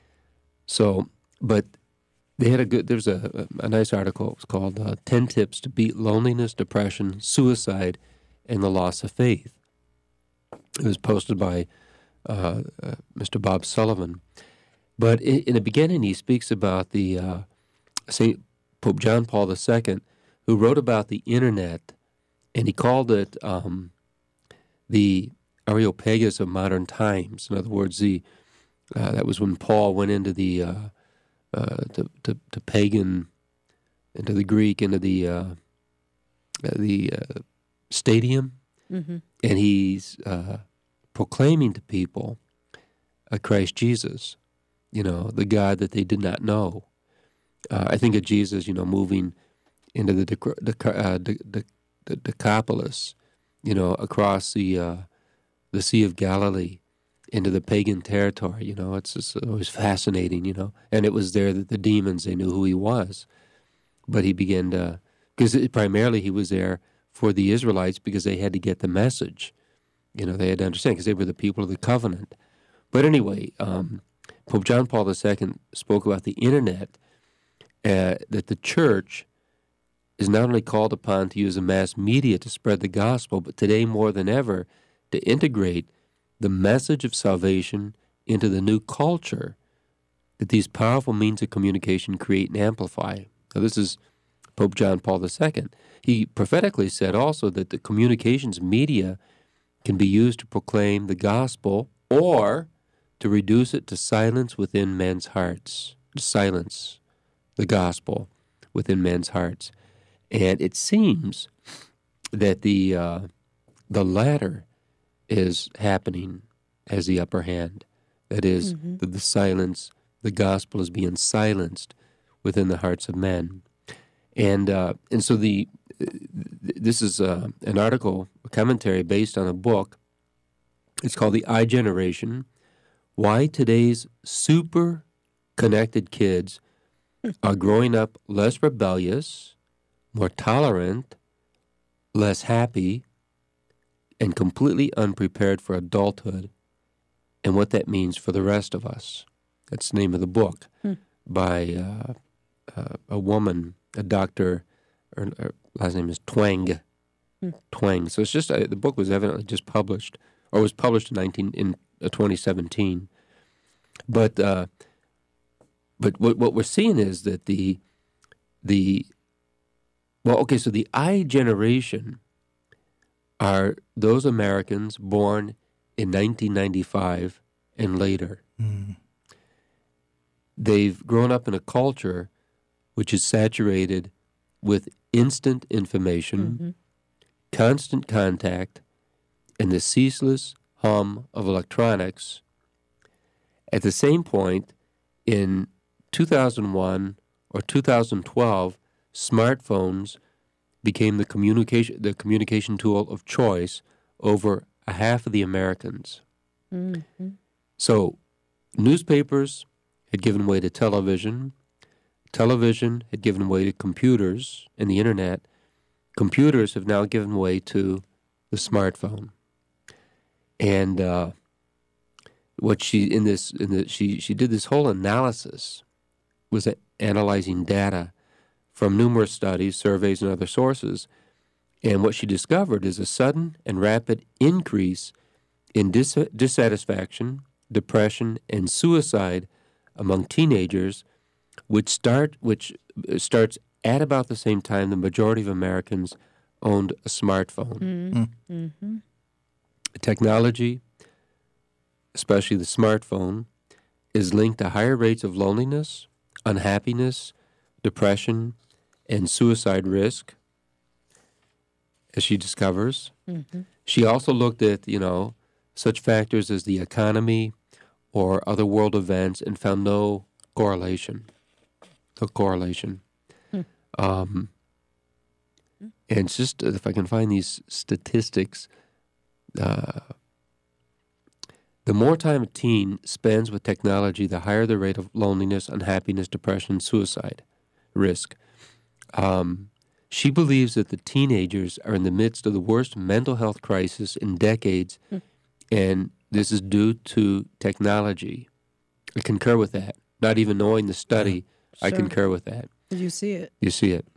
Speaker 3: So, but they had there's a nice article. It's called 10 Tips to Beat Loneliness, Depression, Suicide, and the Loss of Faith. It was posted by Mr. Bob Sullivan. But in the beginning, he speaks about the St. Pope John Paul II, who wrote about the Internet, and he called it the Areopagus of modern times. In other words, that was when Paul went into the to pagan, into the Greek, into the stadium,
Speaker 5: Mm-hmm.
Speaker 3: and he's proclaiming to people Christ Jesus, you know, the God that they did not know. I think of Jesus, you know, moving into the Decapolis, you know, across the Sea of Galilee into the pagan territory. You know, it's just always fascinating, you know. And it was there that the demons, they knew who he was. But he began to, because primarily he was there for the Israelites because they had to get the message. You know, they had to understand because they were the people of the covenant. But anyway, Pope John Paul II spoke about the Internet, that the church is not only called upon to use the mass media to spread the gospel, but today more than ever to integrate the message of salvation into the new culture that these powerful means of communication create and amplify. Now, this is Pope John Paul II. He prophetically said also that the communications media can be used to proclaim the gospel or to reduce it to silence within men's hearts, to silence the gospel within men's hearts. And it seems that the latter is happening as the upper hand. That is, that the gospel is being silenced within the hearts of men. And so this is an article, a commentary based on a book. It's called The I Generation, Why Today's Super Connected Kids Are Growing Up Less Rebellious, More Tolerant, Less Happy, and Completely Unprepared for Adulthood, and What That Means for the Rest of Us. That's the name of the book by a woman, a doctor, her last name is Twang. Twang. So it's just, the book was evidently just published, or was published in 2017. But what we're seeing is that the I generation are those Americans born in 1995 and later. They've grown up in a culture which is saturated with instant information, constant contact, and the ceaseless hum of electronics. At the same point, in 2001 or 2012, smartphones became the communication tool of choice over a half of the Americans. So newspapers had given way to television. Television had given way to computers and the internet. Computers have now given way to the smartphone. And what she did this whole analysis was analyzing data from numerous studies, surveys, and other sources. And what she discovered is a sudden and rapid increase in dissatisfaction, depression, and suicide among teenagers, which starts at about the same time the majority of Americans owned a smartphone. Technology, especially the smartphone, is linked to higher rates of loneliness, unhappiness, depression, and suicide risk, as she discovers. She also looked at, such factors as the economy or other world events and found no correlation. And it's just, if I can find these statistics, the more time a teen spends with technology, the higher the rate of loneliness, unhappiness, depression, suicide risk. She believes that the teenagers are in the midst of the worst mental health crisis in decades, and this is due to technology. I concur with that. Not even knowing the study, I concur with that.
Speaker 5: You see it.
Speaker 3: You see it.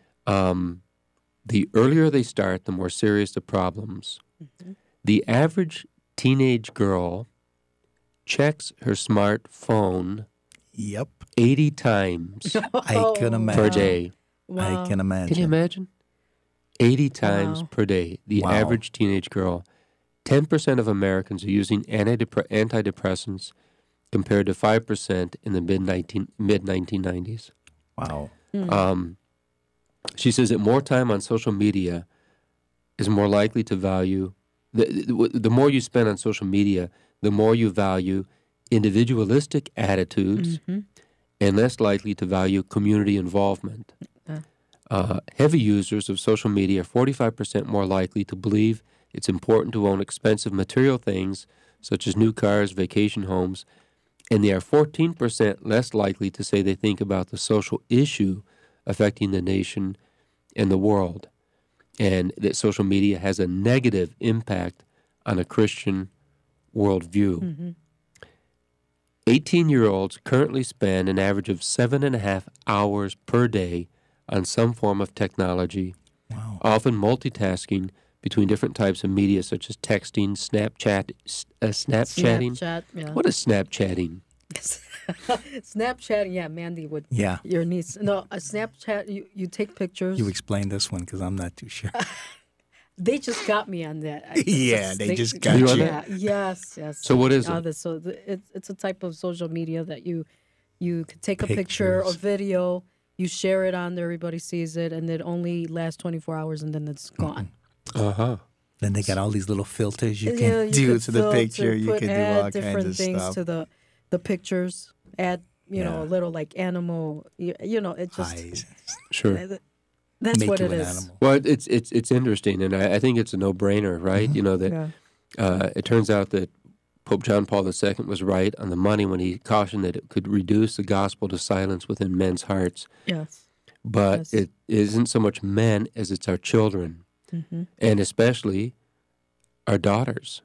Speaker 3: The earlier they start, the more serious the problems. The average teenage girl checks her smartphone 80 times
Speaker 4: I can imagine.
Speaker 3: per day.
Speaker 5: Wow.
Speaker 4: I can imagine.
Speaker 3: Can you imagine? 80 times per day. The average teenage girl. 10% of Americans are using antidepressants compared to 5% in the mid-1990s.
Speaker 4: Wow.
Speaker 3: She says that more time on social media is more likely to value, the more you spend on social media, the more you value individualistic attitudes and less likely to value community involvement. Heavy users of social media are 45% more likely to believe it's important to own expensive material things such as new cars, vacation homes, and they are 14% less likely to say they think about the social issue affecting the nation and the world, and that social media has a negative impact on a Christian worldview. 18-year-olds currently spend an average of 7.5 hours per day on some form of technology, often multitasking between different types of media such as texting, Snapchatting.
Speaker 5: Snapchat, yeah.
Speaker 3: What is Snapchatting?
Speaker 5: Snapchatting, yeah, Mandy would.
Speaker 4: Yeah.
Speaker 5: Your niece. No, a Snapchat, you take pictures.
Speaker 4: You explain this one because I'm not too sure.
Speaker 5: They just got me on that.
Speaker 4: They just got you.
Speaker 5: Yeah, yes.
Speaker 3: So what is it?
Speaker 5: So it's a type of social media that you could take a picture or video, you share it on there, everybody sees it, and it only lasts 24 hours and then it's gone.
Speaker 4: Then they got all these little filters you can do to the picture. You can do all kinds of
Speaker 5: things
Speaker 4: stuff.
Speaker 5: to the pictures. Add a little like animal. It just
Speaker 4: Eyes.
Speaker 3: Sure.
Speaker 5: That's
Speaker 4: Make
Speaker 5: what
Speaker 4: you
Speaker 5: it
Speaker 4: an
Speaker 5: is.
Speaker 4: animal.
Speaker 3: Well, it's interesting, and I think it's a no-brainer, right? It turns out that Pope John Paul II was right on the money when he cautioned that it could reduce the gospel to silence within men's hearts.
Speaker 5: Yes.
Speaker 3: But it isn't so much men as it's our children, and especially our daughters.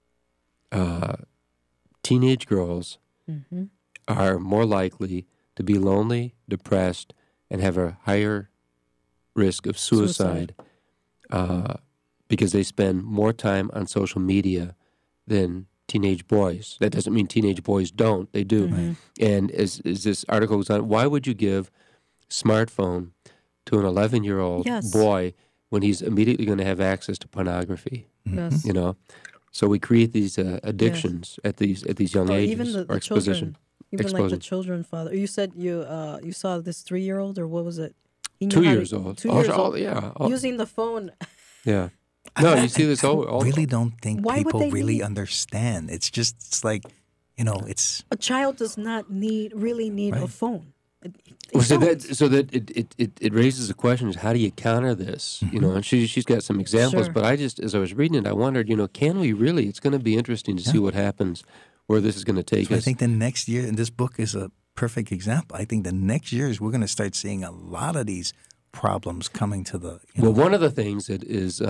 Speaker 3: Teenage girls are more likely to be lonely, depressed, and have a higher risk of suicide. Because they spend more time on social media than teenage boys. That doesn't mean teenage boys don't. They do. And as this article goes on, why would you give smartphone to an 11-year-old boy when he's immediately going to have access to pornography?
Speaker 5: Yes.
Speaker 3: So we create these addictions at these young
Speaker 5: Or
Speaker 3: ages.
Speaker 5: even
Speaker 3: or
Speaker 5: the
Speaker 3: exposition.
Speaker 5: children, even like the children, Father. You said you saw this 3-year-old, or what was it? He knew
Speaker 3: 2
Speaker 5: how to-
Speaker 3: years old.
Speaker 5: 2 years old.
Speaker 3: Yeah.
Speaker 5: Using the phone.
Speaker 3: Yeah. No, you see this all.
Speaker 4: I really don't think
Speaker 5: Why would
Speaker 4: people
Speaker 5: they
Speaker 4: really
Speaker 5: need-
Speaker 4: understand. It's like, it's
Speaker 5: A child does not really need a
Speaker 4: Right.
Speaker 5: phone.
Speaker 3: Well, so
Speaker 5: don't.
Speaker 3: that it raises the question: is how do you counter this? You know, and she's got some examples.
Speaker 5: Sure.
Speaker 3: But as I was reading it, I wondered, can we really? It's going to be interesting to see what happens, where this is going to take
Speaker 4: So
Speaker 3: us.
Speaker 4: I think the next year, and this book is a perfect example. I think the next years we're going to start seeing a lot of these problems coming to the.
Speaker 3: Well, one of the things that is,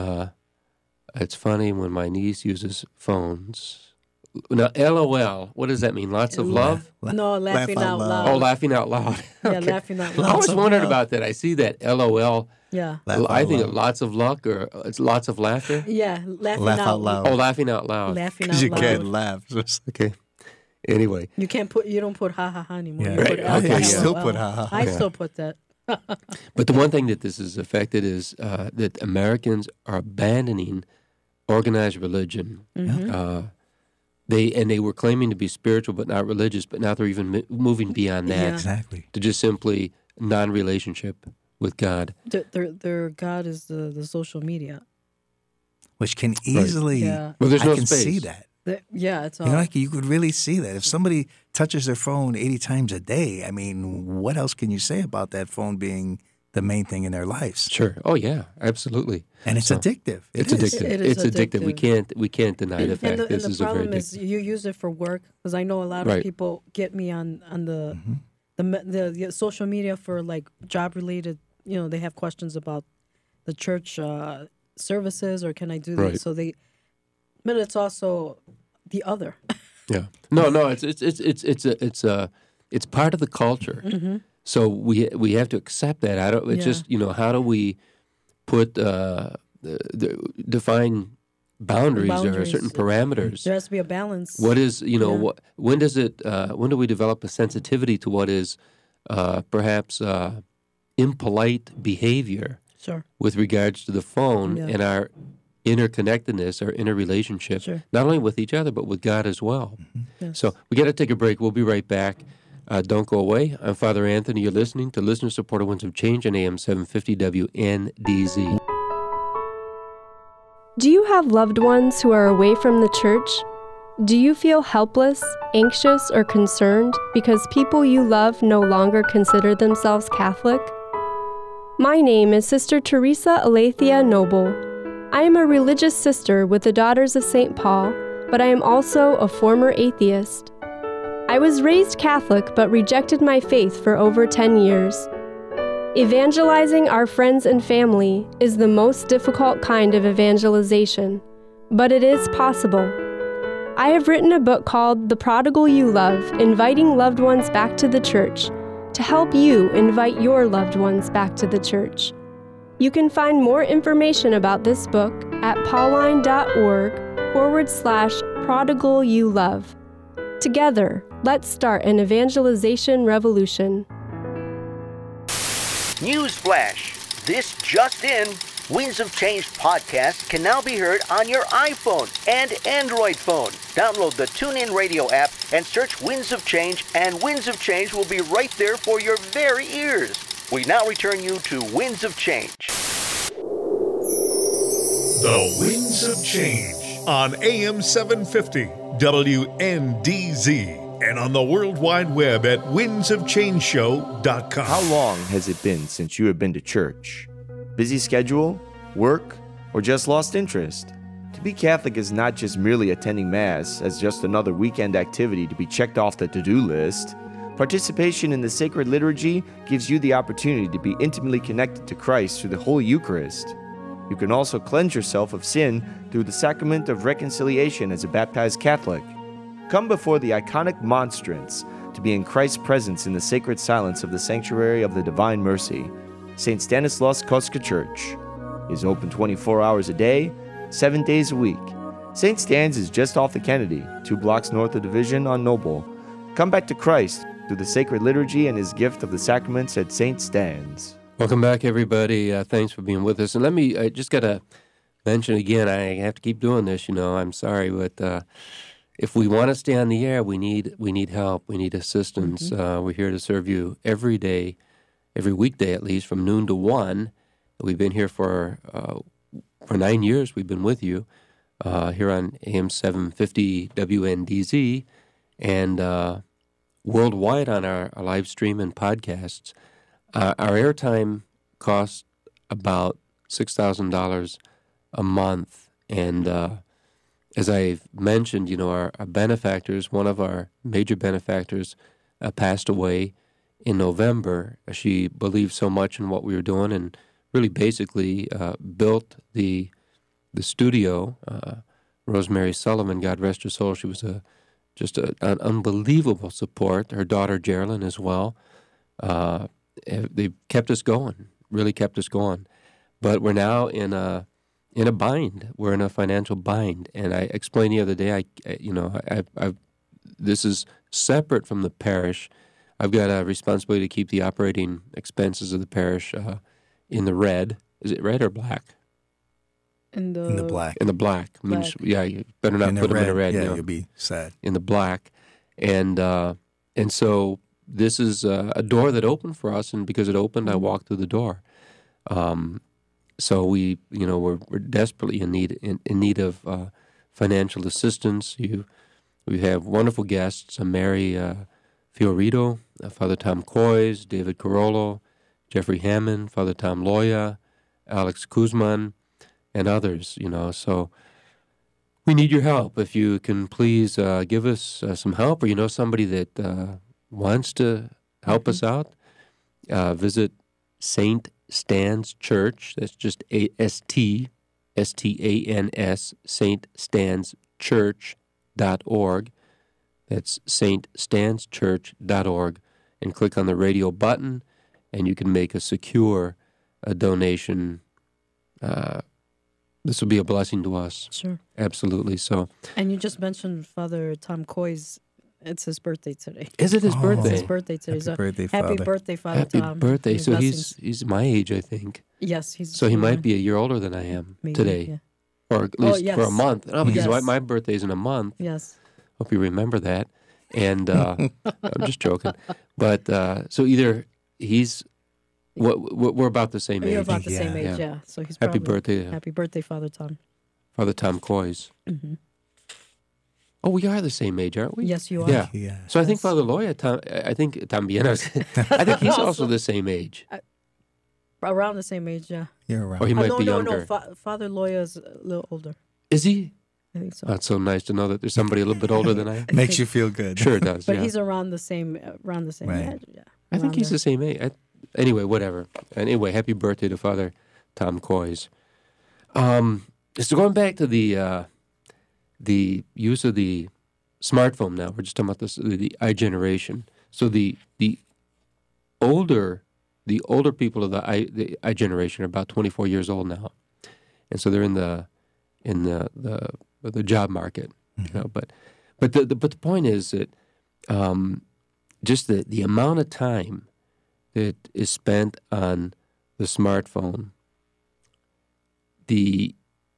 Speaker 3: it's funny when my niece uses phones. Now, LOL, what does that mean? Lots of love?
Speaker 5: No, laughing
Speaker 4: laugh out
Speaker 5: out
Speaker 4: loud.
Speaker 5: loud.
Speaker 3: Oh, laughing out loud.
Speaker 5: Yeah,
Speaker 3: Okay.
Speaker 5: laughing out
Speaker 3: I
Speaker 5: loud.
Speaker 3: was
Speaker 4: of
Speaker 3: wondering
Speaker 4: love.
Speaker 3: about that. I see that LOL.
Speaker 5: Yeah.
Speaker 4: Laugh
Speaker 3: I
Speaker 4: out
Speaker 3: think
Speaker 4: loud.
Speaker 3: lots of luck or it's lots of laughter.
Speaker 5: Yeah, laughing
Speaker 4: Laugh
Speaker 5: out
Speaker 4: out loud.
Speaker 3: Oh, laughing out loud.
Speaker 5: Laughing out
Speaker 4: Because you
Speaker 5: loud.
Speaker 4: can't laugh. So it's-
Speaker 3: Okay. Anyway,
Speaker 5: You don't put ha ha ha anymore.
Speaker 4: Yeah.
Speaker 5: You put
Speaker 3: Right,
Speaker 5: L,
Speaker 3: okay,
Speaker 5: L,
Speaker 3: yeah.
Speaker 4: Still
Speaker 5: L.
Speaker 4: put ha, ha, ha.
Speaker 5: I
Speaker 3: Yeah.
Speaker 5: still put that.
Speaker 3: but the one thing that this has affected is that Americans are abandoning organized religion.
Speaker 5: Mm-hmm.
Speaker 3: They were claiming to be spiritual but not religious, but now they're even moving beyond that
Speaker 5: Yeah.
Speaker 4: Exactly.
Speaker 3: to just simply non-relationship with God.
Speaker 5: Their God is the social media.
Speaker 4: Which can easily.
Speaker 5: Yeah.
Speaker 3: Well, there's
Speaker 4: I
Speaker 3: no
Speaker 4: can
Speaker 3: space.
Speaker 4: see that.
Speaker 5: Yeah, it's all.
Speaker 4: You could really see that. If somebody touches their phone 80 times a day, I mean, what else can you say about that phone being the main thing in their lives?
Speaker 3: Sure. Oh yeah, absolutely.
Speaker 4: And it's
Speaker 3: So,
Speaker 4: addictive.
Speaker 3: It's
Speaker 4: It is.
Speaker 3: addictive.
Speaker 5: It is
Speaker 3: it's addictive.
Speaker 5: addictive.
Speaker 3: We can't deny the fact
Speaker 5: and
Speaker 3: this
Speaker 5: the
Speaker 3: is a very
Speaker 5: problem is
Speaker 3: addictive.
Speaker 5: you use it for work, because I know a lot
Speaker 3: Right.
Speaker 5: of people get me on the,
Speaker 4: Mm-hmm.
Speaker 5: the social media for like job related. They have questions about the church services, or can I do
Speaker 3: Right.
Speaker 5: this? So but it's also the other.
Speaker 3: Yeah. No. It's part of the culture. So we have to accept that. I don't. It's
Speaker 5: Yeah.
Speaker 3: just how do we put define boundaries or certain parameters?
Speaker 5: There has to be a balance.
Speaker 3: What is
Speaker 5: Yeah.
Speaker 3: when does it? When do we develop a sensitivity to what is perhaps impolite behavior
Speaker 5: Sure.
Speaker 3: with regards to the phone
Speaker 5: Yeah.
Speaker 3: and our interconnectedness, our interrelationship,
Speaker 5: Sure.
Speaker 3: not only with each other but with God as well.
Speaker 5: Yes.
Speaker 3: So we got to take a break. We'll be right back. Don't go away. I'm Father Anthony. You're listening to Listener-Supported Winds of Change on AM 750 WNDZ.
Speaker 7: Do you have loved ones who are away from the church? Do you feel helpless, anxious, or concerned because people you love no longer consider themselves Catholic? My name is Sister Teresa Alethea Noble. I am a religious sister with the Daughters of St. Paul, but I am also a former atheist. I was raised Catholic but rejected my faith for over 10 years. Evangelizing our friends and family is the most difficult kind of evangelization, but it is possible. I have written a book called The Prodigal You Love, Inviting Loved Ones Back to the Church, to help you invite your loved ones back to the church. You can find more information about this book at pauline.org/prodigalyouLove. Together, let's start an evangelization revolution.
Speaker 6: Newsflash! This just in, Winds of Change podcast can now be heard on your iPhone and Android phone. Download the TuneIn Radio app and search Winds of Change, and Winds of Change will be right there for your very ears. We now return you to Winds of Change.
Speaker 2: The Winds of Change on AM 750 WNDZ and on the World Wide Web at windsofchangeshow.com.
Speaker 8: How long has it been since you have been to church? Busy schedule, work, or just lost interest? To be Catholic is not just merely attending Mass as just another weekend activity to be checked off the to-do list. Participation in the sacred liturgy gives you the opportunity to be intimately connected to Christ through the Holy Eucharist. You can also cleanse yourself of sin through the sacrament of reconciliation as a baptized Catholic. Come before the iconic monstrance to be in Christ's presence in the sacred silence of the Sanctuary of the Divine Mercy. St. Stanislaus Kostka Church is open 24 hours a day, 7 days a week. St. Stan's is just off the Kennedy, 2 blocks north of Division on Noble. Come back to Christ through the sacred liturgy and his gift of the sacraments at St. Stan's.
Speaker 3: Welcome back, everybody. Thanks for being with us. And I just got to mention again, I have to keep doing this, I'm sorry, but if we want to stay on the air, we need help. We need assistance. We're here to serve you every day, every weekday at least, from noon to 1. We've been here for 9 years. We've been with you here on AM 750 WNDZ and worldwide on our live stream and podcasts. Our airtime costs about $6,000 a month, and as I've mentioned, our benefactors, one of our major benefactors, passed away in November. She believed so much in what we were doing, and really basically built the studio. Rosemary Sullivan, God rest her soul, she was just an unbelievable support. Her daughter Geraldine as well. They've kept us going, really kept us going. But we're now in a bind. We're in a financial bind, and I explained the other day. This is separate from the parish. I've got a responsibility to keep the operating expenses of the parish in the red. Is it red or black?
Speaker 5: In the
Speaker 4: black.
Speaker 3: In the black. Means, yeah, you better not put them in the red.
Speaker 4: Yeah, you'll be sad.
Speaker 3: In the black, and so this is a door that opened for us, and because it opened, I walked through the door. So we're desperately in need of financial assistance. We have wonderful guests: Mary Fiorito, Father Tom Coys, David Carollo, Jeffrey Hammond, Father Tom Loya, Alex Kuzman, and others. So we need your help. If you can please give us some help, or somebody that wants to help us out, visit St. Stan's Church. That's just STANS, ststanschurch.org. That's ststanschurch.org, and click on the radio button, and you can make a secure donation. This will be a blessing to us.
Speaker 5: Sure.
Speaker 3: Absolutely. So.
Speaker 5: And you just mentioned Father Tom Coy's. It's his birthday today.
Speaker 3: Is it his birthday?
Speaker 5: It's his birthday today.
Speaker 4: Happy birthday, Father.
Speaker 5: Happy birthday, Father Tom.
Speaker 3: Happy birthday. So
Speaker 5: Blessings.
Speaker 3: he's my age, I think.
Speaker 5: Yes, he's.
Speaker 3: So he might be a year older than I am
Speaker 5: maybe,
Speaker 3: today.
Speaker 5: Yeah.
Speaker 3: Or at least
Speaker 5: yes.
Speaker 3: for a month. No, because
Speaker 5: Yes.
Speaker 3: my birthday's in a month.
Speaker 5: Yes.
Speaker 3: Hope you remember that. And I'm just joking. But so either he's, we're about the same age.
Speaker 5: You're about the same age, yeah. So he's
Speaker 3: Happy
Speaker 5: probably,
Speaker 3: birthday.
Speaker 5: Happy birthday, Father Tom.
Speaker 3: Father Tom Coys.
Speaker 5: Mm-hmm.
Speaker 3: Oh, we are the same age, aren't we?
Speaker 5: Yes, you are.
Speaker 3: Yeah.
Speaker 4: Yeah.
Speaker 3: So I think Father Loya, I think También, I think he's also the same age.
Speaker 5: Around the same age, yeah.
Speaker 4: You're right.
Speaker 3: Or he might
Speaker 5: no,
Speaker 3: be
Speaker 5: no,
Speaker 3: younger.
Speaker 5: no. Father Loya is a little older.
Speaker 3: Is he?
Speaker 5: I think so.
Speaker 3: That's so nice to know that there's somebody a little bit older than I am.
Speaker 4: Makes you feel good.
Speaker 3: Sure it does,
Speaker 5: But
Speaker 3: yeah.
Speaker 5: he's around the same
Speaker 4: Right.
Speaker 5: age. Yeah.
Speaker 3: I think he's the same age. Anyway, whatever. Anyway, happy birthday to Father Tom Coys. So going back to the use of the smartphone now, we're just talking about this, the iGeneration. So the older people of the iGeneration are about 24 years old now, and so they're in the job market.
Speaker 4: Mm-hmm.
Speaker 3: But the point is that just the amount of time that is spent on the smartphone. In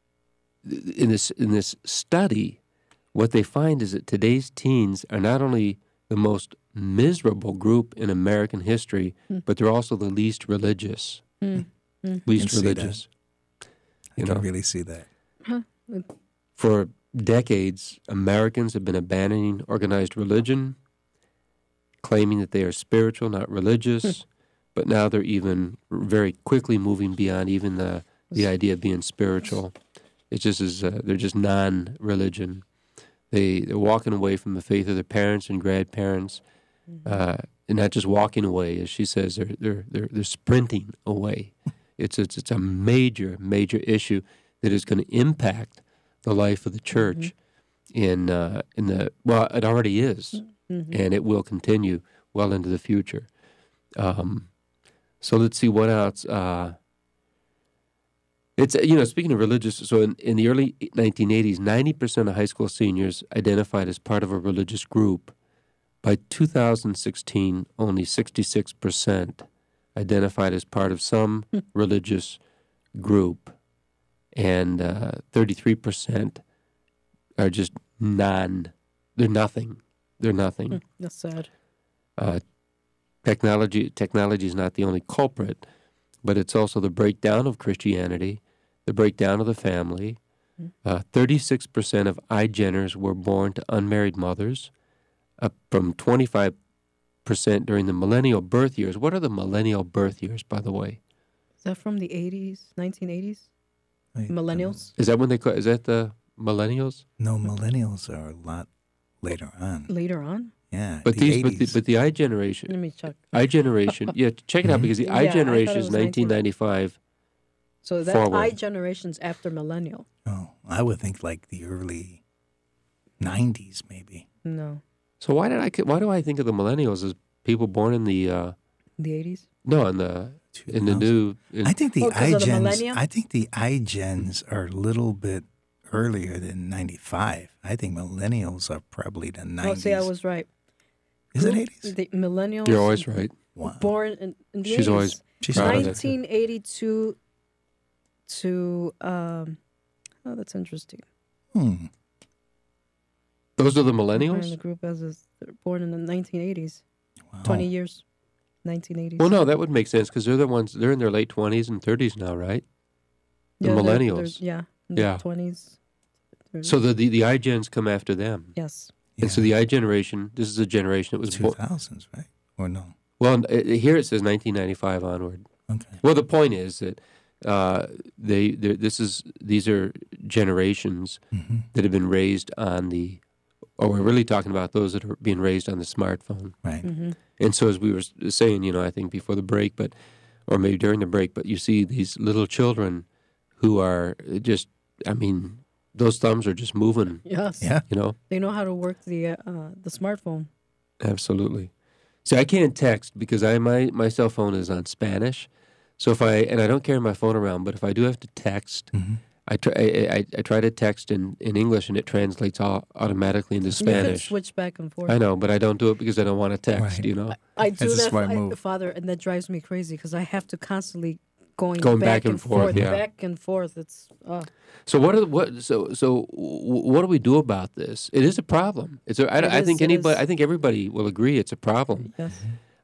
Speaker 3: this study, what they find is that today's teens are not only the most miserable group in American history, but they're also the least religious. Least
Speaker 4: Can see
Speaker 3: religious.
Speaker 4: I can really see that.
Speaker 3: For decades, Americans have been abandoning organized religion, claiming that they are spiritual, not religious, but now they're even very quickly moving beyond even the idea of being spiritual. It's just they're just non-religion. They're walking away from the faith of their parents and grandparents, and not just walking away, as she says, they're sprinting away. It's a major issue that is going to impact the life of the church it already is, and it will continue well into the future. So let's see what else. It's speaking of religious. So in the early 1980s, 90% of high school seniors identified as part of a religious group. By 2016, only 66% identified as part of some religious group. and 33% are just they're nothing. They're nothing.
Speaker 5: That's sad.
Speaker 3: Technology is not the only culprit, but it's also the breakdown of Christianity, the breakdown of the family. 36% of iGeners were born to unmarried mothers, up from 25% during the millennial birth years. What are the millennial birth years, by the way?
Speaker 5: Is that from the 80s, 1980s? Millennials?
Speaker 3: Is that when is that the millennials?
Speaker 4: No, millennials are a lot later on.
Speaker 5: Later on?
Speaker 4: Yeah,
Speaker 3: But
Speaker 4: the
Speaker 3: but
Speaker 4: 80s.
Speaker 3: the iGeneration,
Speaker 5: Let me check.
Speaker 3: iGeneration, yeah, check it out because the
Speaker 5: Yeah, I thought it
Speaker 3: iGeneration is
Speaker 5: was
Speaker 3: 1995.
Speaker 5: So that's
Speaker 3: Forward.
Speaker 5: iGeneration's after millennial.
Speaker 4: Oh, I would think like the early 90s, maybe.
Speaker 5: No,
Speaker 3: So why do I think of the millennials as people born in the
Speaker 5: the 80s.
Speaker 3: no in the new?
Speaker 4: I think the
Speaker 5: Oh, 'cause of the
Speaker 4: iGens.
Speaker 5: millennium?
Speaker 4: I think the iGens are a little bit earlier than 95. I think millennials are probably the 90s.
Speaker 5: Oh, see, I was right.
Speaker 4: Is it 80s?
Speaker 5: The millennials.
Speaker 3: You're always right.
Speaker 4: Wow.
Speaker 5: born in the
Speaker 3: She's
Speaker 5: 80s.
Speaker 3: always
Speaker 4: She's
Speaker 3: proud of
Speaker 4: right.
Speaker 3: that.
Speaker 5: 1982 to oh, that's interesting.
Speaker 4: Hmm.
Speaker 3: Those are the
Speaker 5: We're in
Speaker 3: millennials.
Speaker 5: the group they're born in the 1980s.
Speaker 4: Wow.
Speaker 5: 20 years. 1980s.
Speaker 3: Well, no, that would make sense because they're the ones. They're in their late 20s and 30s now, right? The
Speaker 5: Yeah, they're-
Speaker 3: millennials.
Speaker 5: yeah. In
Speaker 3: Yeah.
Speaker 5: The 20s. 30s.
Speaker 3: So the iGens come after them,
Speaker 5: Yes.
Speaker 4: Yeah.
Speaker 3: and so the iGeneration. This is a generation that was born.
Speaker 4: 2000s, right? Or no?
Speaker 3: Well, here it says 1995 onward.
Speaker 4: Okay.
Speaker 3: Well, the point is that these are generations
Speaker 4: Mm-hmm.
Speaker 3: that have been raised on the. Or we're really talking about those that are being raised on the smartphone.
Speaker 4: Right.
Speaker 5: Mm-hmm.
Speaker 3: And so, as we were saying, I think before the break, or maybe during the break, but you see these little children who are just, those thumbs are just moving.
Speaker 5: Yes.
Speaker 4: Yeah.
Speaker 5: They know how to work the smartphone.
Speaker 3: Absolutely. See, I can't text because my cell phone is on Spanish. So I don't carry my phone around, but if I do have to text,
Speaker 4: Mm-hmm.
Speaker 3: I try to text in English and it translates automatically into
Speaker 5: You can
Speaker 3: Spanish.
Speaker 5: switch back and forth.
Speaker 3: I know, but I don't do it because I don't want to text.
Speaker 4: Right.
Speaker 5: I do
Speaker 4: That's a
Speaker 5: that,
Speaker 4: smart move.
Speaker 5: Father, and that drives me crazy because I have to constantly going
Speaker 3: back and forth, yeah.
Speaker 5: back and forth. It's
Speaker 3: So what do we do about this? It is a problem. I think everybody will agree it's a problem.
Speaker 5: yes.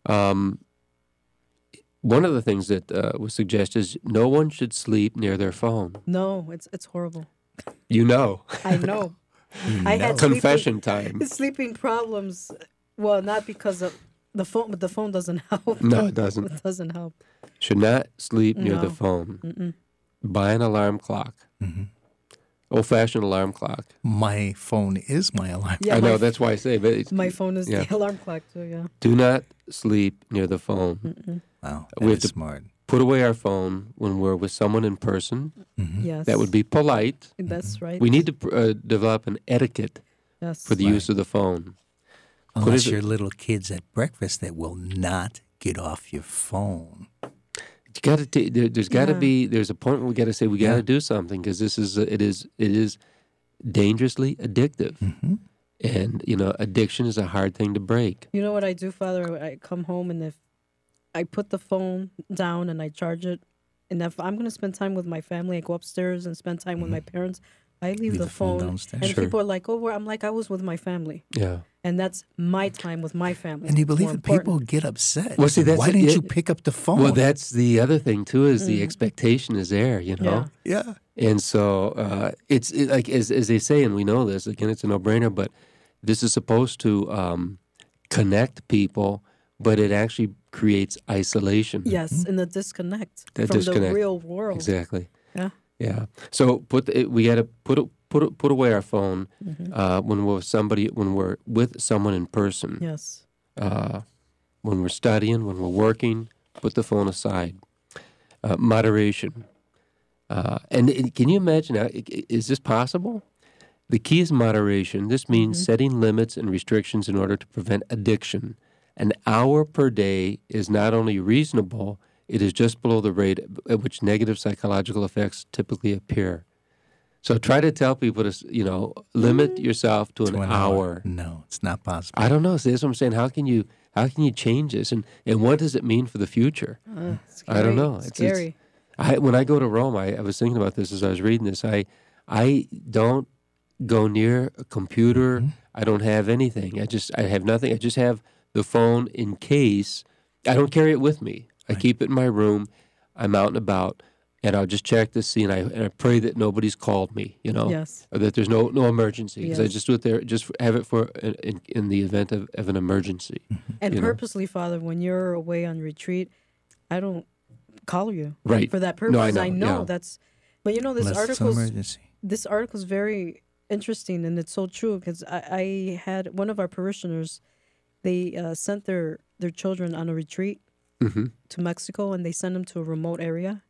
Speaker 3: One of the things that was suggested is no one should sleep near their phone.
Speaker 5: No, it's horrible.
Speaker 3: You know,
Speaker 5: I know. I had
Speaker 3: confession time.
Speaker 5: sleeping problems. Well, not because of the phone, but the phone doesn't help.
Speaker 3: No, it doesn't.
Speaker 5: It doesn't help.
Speaker 3: Should not sleep near the
Speaker 5: No.
Speaker 3: phone.
Speaker 5: Mm-mm.
Speaker 3: Buy an alarm clock.
Speaker 4: Mm-hmm.
Speaker 3: Old-fashioned alarm clock.
Speaker 4: My phone is my alarm.
Speaker 5: Yeah,
Speaker 3: I know,
Speaker 5: my-
Speaker 3: that's why I say. But
Speaker 5: My phone is
Speaker 3: yeah.
Speaker 5: the alarm clock too. Yeah.
Speaker 3: do not sleep near the phone.
Speaker 5: Mm-mm.
Speaker 4: Wow,
Speaker 3: We
Speaker 4: that
Speaker 3: have
Speaker 4: is
Speaker 3: to-
Speaker 4: smart.
Speaker 3: Put away our phone when we're with someone in person.
Speaker 4: Mm-hmm.
Speaker 5: Yes.
Speaker 3: That would be polite.
Speaker 5: That's right.
Speaker 3: We need to develop an etiquette
Speaker 5: Yes.
Speaker 3: for the
Speaker 4: Right.
Speaker 3: use of the phone.
Speaker 4: Unless
Speaker 3: it-
Speaker 4: your little kids at breakfast that will not get off your phone.
Speaker 3: You got to. There's got to
Speaker 5: Yeah.
Speaker 3: be. There's a point where we got to say we got to do something because this is. It is dangerously addictive,
Speaker 4: Mm-hmm.
Speaker 3: and addiction is a hard thing to break.
Speaker 5: You know what I do, Father? I come home and if I put the phone down and I charge it, and if I'm going to spend time with my family, I go upstairs and spend time with my parents. I leave the phone
Speaker 4: downstairs.
Speaker 5: and
Speaker 3: Sure.
Speaker 5: people are like, "Oh, I'm like I was with my family,"
Speaker 3: Yeah.
Speaker 5: and that's my time with my family.
Speaker 4: And you
Speaker 5: It's
Speaker 4: believe
Speaker 5: more
Speaker 4: that people
Speaker 5: important.
Speaker 4: get upset.
Speaker 3: Well, see, that's
Speaker 4: why
Speaker 3: it,
Speaker 4: didn't
Speaker 3: yeah.
Speaker 4: you pick up the phone?
Speaker 3: Well, that's the other thing too. Is the expectation is there?
Speaker 5: Yeah.
Speaker 4: yeah.
Speaker 3: And so it's like as they say, and we know this again. It's a no-brainer, but this is supposed to connect people, but it actually creates isolation.
Speaker 5: Yes, and the disconnect
Speaker 3: That
Speaker 5: from
Speaker 3: disconnect.
Speaker 5: the real world.
Speaker 3: Exactly.
Speaker 5: Yeah.
Speaker 3: Yeah. So we got to put away our phone when we're with someone in person.
Speaker 5: Yes.
Speaker 3: When we're studying, when we're working, put the phone aside. Moderation. And can you imagine? Is this possible? The key is moderation. This means setting limits and restrictions in order to prevent addiction. An hour per day is not only reasonable, it is just below the rate at which negative psychological effects typically appear. So try to tell people to, limit yourself to an hour.
Speaker 4: No, it's not possible.
Speaker 3: I don't know. See, that's what I'm saying. How can you change this? And what does it mean for the future? I don't know.
Speaker 5: Scary.
Speaker 3: When I go to Rome, I was thinking about this as I was reading this. I don't go near a computer. I don't have anything. I have nothing. I just have the phone in case. I don't carry it with me. I keep it in my room. I'm out and about, and I'll just check to see, and I pray that nobody's called me,
Speaker 5: Yes.
Speaker 3: or that there's no emergency, because I
Speaker 5: Yes.
Speaker 3: just do it there, just have it for in the event of an emergency.
Speaker 5: And
Speaker 3: you know?
Speaker 5: purposely, Father, when you're away on retreat, I don't call you
Speaker 3: Right.
Speaker 5: for that purpose.
Speaker 3: No,
Speaker 5: I know
Speaker 3: yeah.
Speaker 5: that's, but this
Speaker 4: Unless it's an
Speaker 5: article's
Speaker 4: emergency.
Speaker 5: this article's very interesting, and it's so true because I had one of our parishioners. They sent their children on a retreat to Mexico, and they send them to a remote area.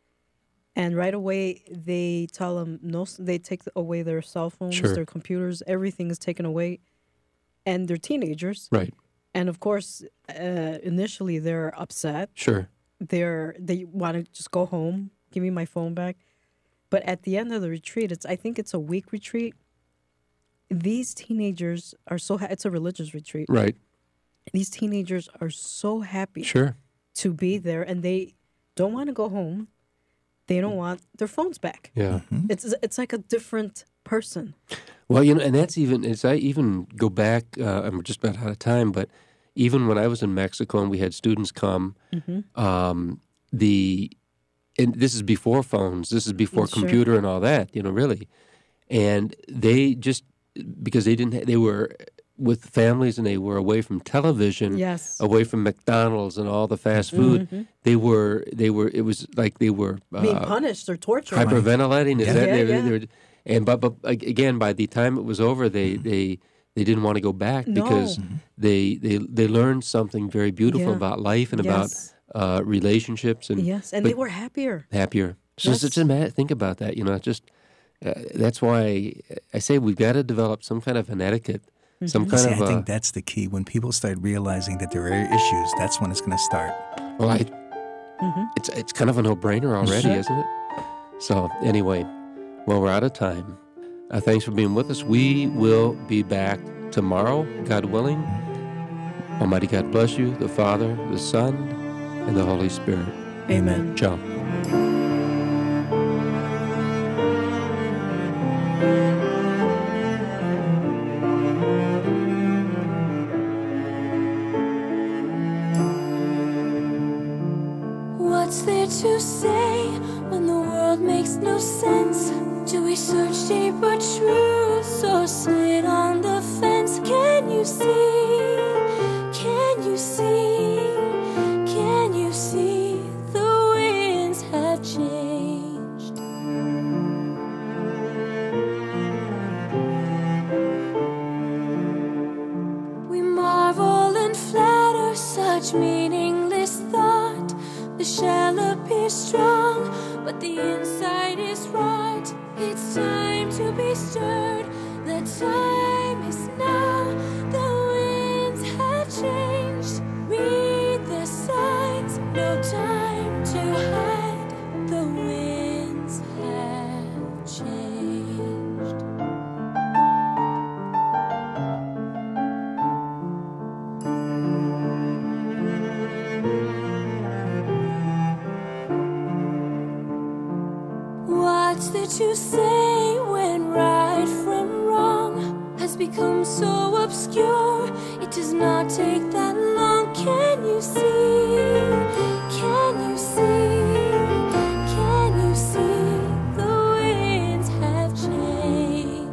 Speaker 5: And right away, they tell them no. They take away their cell phones,
Speaker 3: Sure.
Speaker 5: their computers. Everything is taken away, and they're teenagers.
Speaker 3: Right.
Speaker 5: And of course, initially they're upset.
Speaker 3: Sure.
Speaker 5: They want to just go home. Give me my phone back. But at the end of the retreat, I think it's a week retreat. These teenagers are so. It's a religious retreat.
Speaker 3: Right.
Speaker 5: These teenagers are so happy
Speaker 3: Sure.
Speaker 5: to be there, and they don't want to go home. They don't want their phones back.
Speaker 3: Yeah.
Speaker 5: It's like a different person.
Speaker 3: Well, and that's even as I even go back. I'm just about out of time, but even when I was in Mexico and we had students come, and this is before phones. This is before
Speaker 5: Sure.
Speaker 3: computer and all that. Really, and they just because they were with families and they were away from television,
Speaker 5: Yes.
Speaker 3: away from McDonald's and all the fast food. They were. It was like they were
Speaker 5: Being punished or tortured.
Speaker 3: hyperventilating. Is that
Speaker 5: Yeah,
Speaker 3: they were, and but again, by the time it was over, they didn't want to go back because they learned something very beautiful
Speaker 5: Yeah.
Speaker 3: about life and
Speaker 5: Yes.
Speaker 3: about relationships and
Speaker 5: Yes, and they were happier.
Speaker 3: happier. So
Speaker 5: Yes.
Speaker 3: think about that. Just that's why I say we've got to develop some kind of an etiquette, some kind
Speaker 4: See,
Speaker 3: of
Speaker 4: I think that's the key. When people start realizing that there are issues, that's when it's going to start.
Speaker 3: well, it's kind of a no-brainer already, isn't it? So anyway, well, we're out of time. Thanks for being with us. We will be back tomorrow, God willing. Almighty God bless you, the Father, the Son, and the Holy Spirit.
Speaker 5: Amen.
Speaker 3: Ciao.
Speaker 1: What's there to say when the world makes no sense? Do we search deeper truths or sit on the fence? Can you see? Can you see? Can you see the winds have changed? We marvel and flatter such meaningless thought. The shell appears strong, but the inside is rot. It's time to be stirred. The time is now. The winds have changed. Read the signs. No time to hide. The winds have changed. What's there to say when right from wrong has become so obscure? It does not take that long. Can you see? Can you see? Can you see the winds have changed?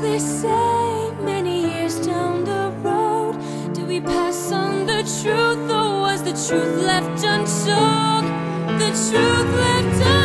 Speaker 1: they say many years down the road, do we pass on the truth, or was the truth left untold? The truth left untold.